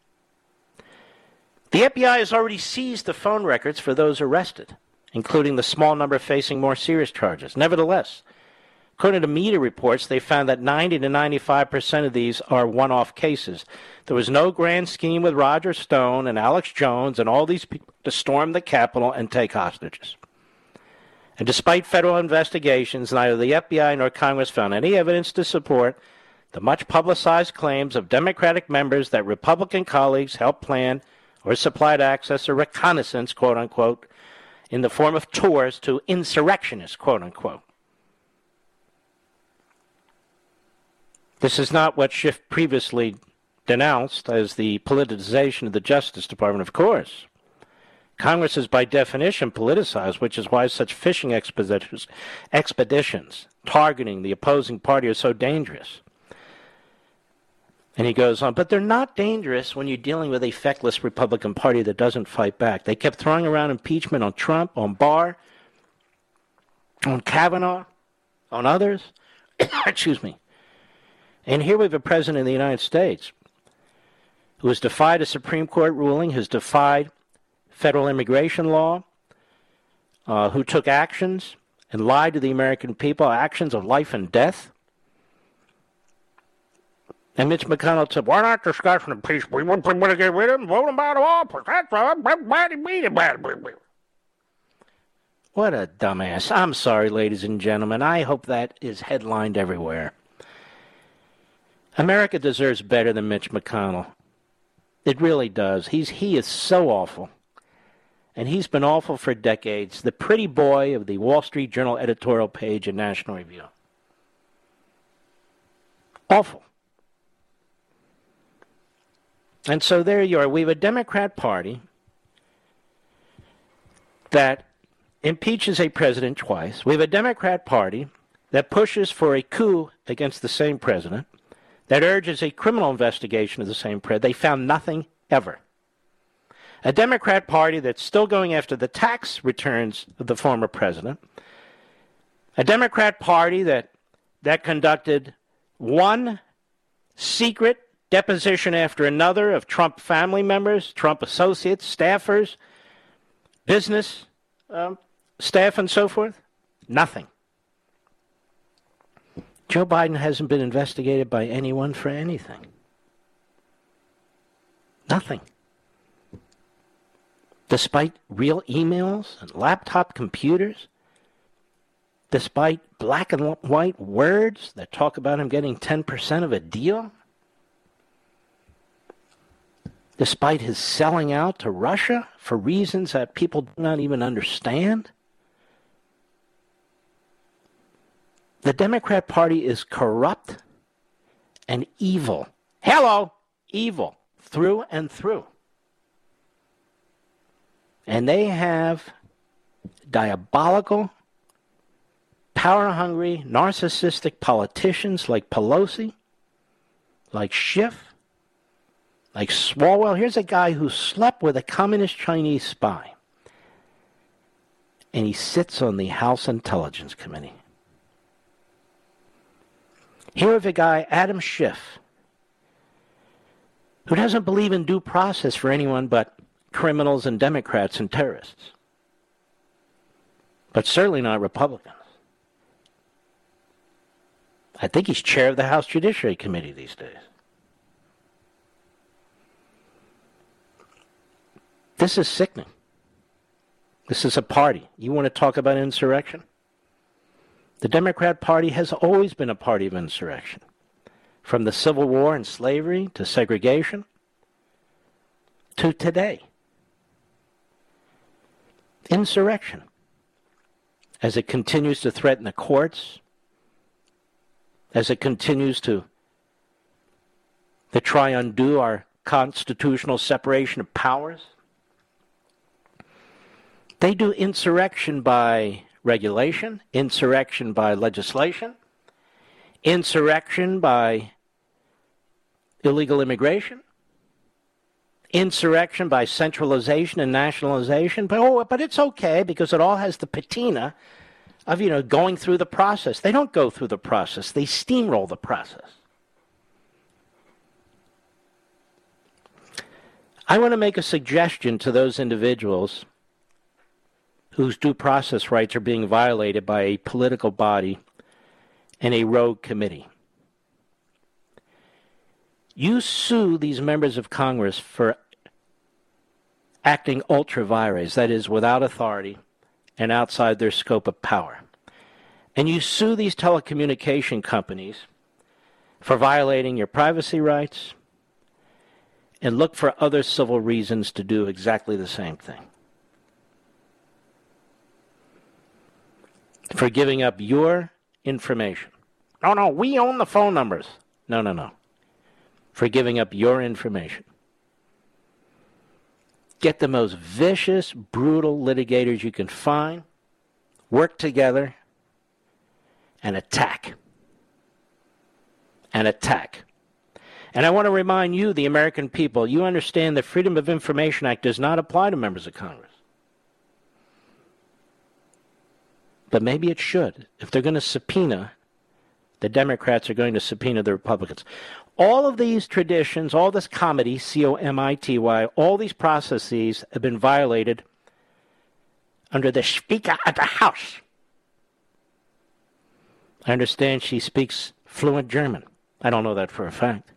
The FBI has already seized the phone records for those arrested, including the small number facing more serious charges. Nevertheless, according to media reports, they found that 90 to 95% of these are one-off cases. There was no grand scheme with Roger Stone and Alex Jones and all these people to storm the Capitol and take hostages. And despite federal investigations, neither the FBI nor Congress found any evidence to support the much-publicized claims of Democratic members that Republican colleagues helped plan or supplied access or reconnaissance, quote-unquote, in the form of tours to insurrectionists, quote-unquote. This is not what Schiff previously denounced as the politicization of the Justice Department, of course. Congress is by definition politicized, which is why such fishing expeditions targeting the opposing party are so dangerous. And he goes on, but they're not dangerous when you're dealing with a feckless Republican Party that doesn't fight back. They kept throwing around impeachment on Trump, on Barr, on Kavanaugh, on others. Excuse me. And here we have a president of the United States who has defied a Supreme Court ruling, has defied federal immigration law, who took actions and lied to the American people, actions of life and death. And Mitch McConnell said, we're not discussing impeachment. We want to get rid of him, vote him out of office. That's all. What a dumbass. I'm sorry, ladies and gentlemen. I hope that is headlined everywhere. America deserves better than Mitch McConnell. It really does. He is so awful. And he's been awful for decades. The pretty boy of the Wall Street Journal editorial page and National Review. Awful. And so there you are. We have a Democrat Party that impeaches a president twice. We have a Democrat Party that pushes for a coup against the same president, that urges a criminal investigation of the same president. They found nothing ever. A Democrat Party that's still going after the tax returns of the former president. A Democrat Party that conducted one secret deposition after another of Trump family members, Trump associates, staffers, business staff, and so forth. Nothing. Joe Biden hasn't been investigated by anyone for anything. Nothing. Despite real emails and laptop computers, despite black and white words that talk about him getting 10% of a deal, despite his selling out to Russia for reasons that people do not even understand. The Democrat Party is corrupt and evil. Hello, evil, through and through. And they have diabolical, power-hungry, narcissistic politicians like Pelosi, like Schiff, like Swalwell. Here's a guy who slept with a communist Chinese spy. And he sits on the House Intelligence Committee. Here we have a guy, Adam Schiff, who doesn't believe in due process for anyone but criminals and Democrats and terrorists. But certainly not Republicans. I think he's chair of the House Judiciary Committee these days. This is sickening. This is a party. You want to talk about insurrection? The Democrat Party has always been a party of insurrection. from the Civil War and slavery to segregation to today. Insurrection, as it continues to threaten the courts, as it continues to try and undo our constitutional separation of powers. They do insurrection by regulation, insurrection by legislation, insurrection by illegal immigration, insurrection by centralization and nationalization. But it's okay because it all has the patina of, going through the process. They don't go through the process. They steamroll the process. I want to make a suggestion to those individuals whose due process rights are being violated by a political body and a rogue committee. You sue these members of Congress for acting ultra vires, that is, without authority and outside their scope of power. And you sue these telecommunication companies for violating your privacy rights and look for other civil reasons to do exactly the same thing. For giving up your information. No, we own the phone numbers. No. For giving up your information. Get the most vicious, brutal litigators you can find, work together, and attack. And attack. And I want to remind you, the American people, you understand the Freedom of Information Act does not apply to members of Congress. But maybe it should. If they're going to subpoena, the Democrats are going to subpoena the Republicans. All of these traditions, all this comedy, comity, all these processes have been violated under the Speaker of the House. I understand she speaks fluent German. I don't know that for a fact.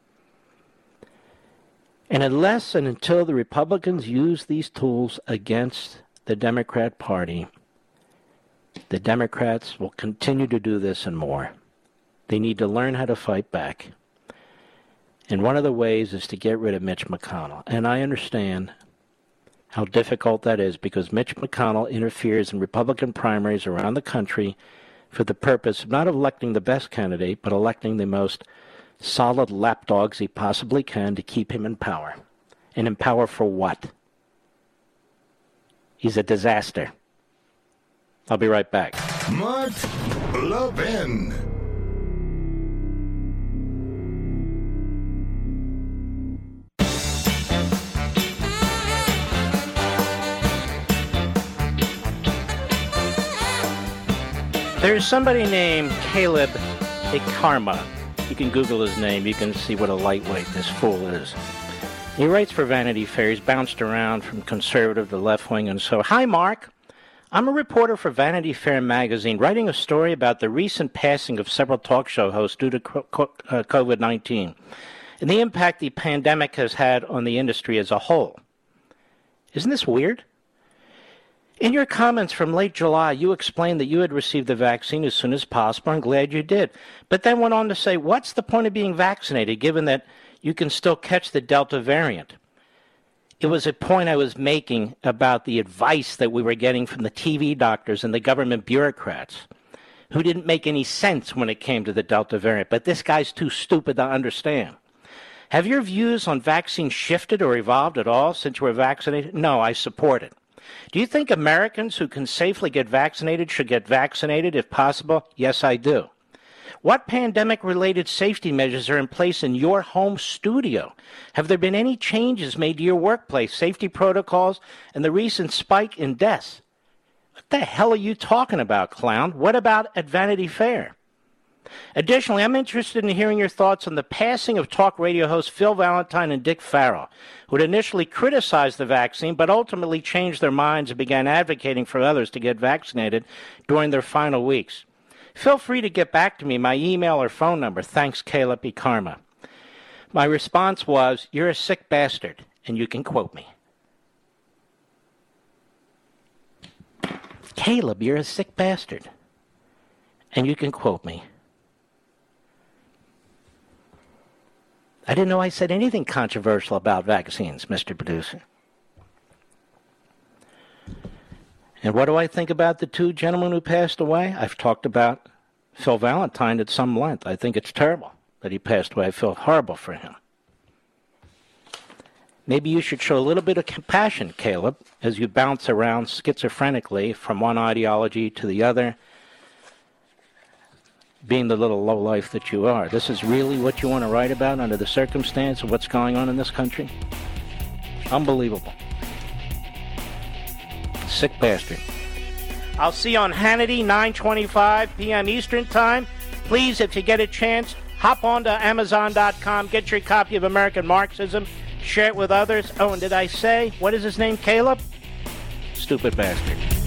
And unless and until the Republicans use these tools against the Democrat Party, the Democrats will continue to do this and more. They need to learn how to fight back. And one of the ways is to get rid of Mitch McConnell. And I understand how difficult that is because Mitch McConnell interferes in Republican primaries around the country for the purpose of not electing the best candidate, but electing the most solid lapdogs he possibly can to keep him in power. And in power for what? He's a disaster. I'll be right back. Mark Levin. There's somebody named Caleb Ikarma. You can Google his name. You can see what a lightweight this fool is. He writes for Vanity Fair. He's bounced around from conservative to left wing and so. Hi, Mark. I'm a reporter for Vanity Fair magazine, writing a story about the recent passing of several talk show hosts due to COVID-19 and the impact the pandemic has had on the industry as a whole. Isn't this weird? In your comments from late July, you explained that you had received the vaccine as soon as possible. I'm glad you did. But then went on to say, what's the point of being vaccinated, given that you can still catch the Delta variant? It was a point I was making about the advice that we were getting from the TV doctors and the government bureaucrats who didn't make any sense when it came to the Delta variant. But this guy's too stupid to understand. Have your views on vaccines shifted or evolved at all since you were vaccinated? No, I support it. Do you think Americans who can safely get vaccinated should get vaccinated if possible? Yes, I do. What pandemic-related safety measures are in place in your home studio? Have there been any changes made to your workplace, safety protocols, and the recent spike in deaths? What the hell are you talking about, clown? What about at Vanity Fair? Additionally, I'm interested in hearing your thoughts on the passing of talk radio hosts Phil Valentine and Dick Farrell, who had initially criticized the vaccine but ultimately changed their minds and began advocating for others to get vaccinated during their final weeks. Feel free to get back to me, my email or phone number. Thanks, Caleb Ikarma. My response was, you're a sick bastard, and you can quote me. Caleb, you're a sick bastard, and you can quote me. I didn't know I said anything controversial about vaccines, Mr. Producer. And what do I think about the two gentlemen who passed away? I've talked about Phil Valentine at some length. I think it's terrible that he passed away. I feel horrible for him. Maybe you should show a little bit of compassion, Caleb, as you bounce around schizophrenically from one ideology to the other, being the little lowlife that you are. This is really what you want to write about under the circumstance of what's going on in this country? Unbelievable. Sick bastard. I'll see you on Hannity, 9:25 p.m. Eastern Time. Please, if you get a chance, hop onto Amazon.com, get your copy of American Marxism, share it with others. Oh, and did I say, what is his name, Caleb? Stupid bastard.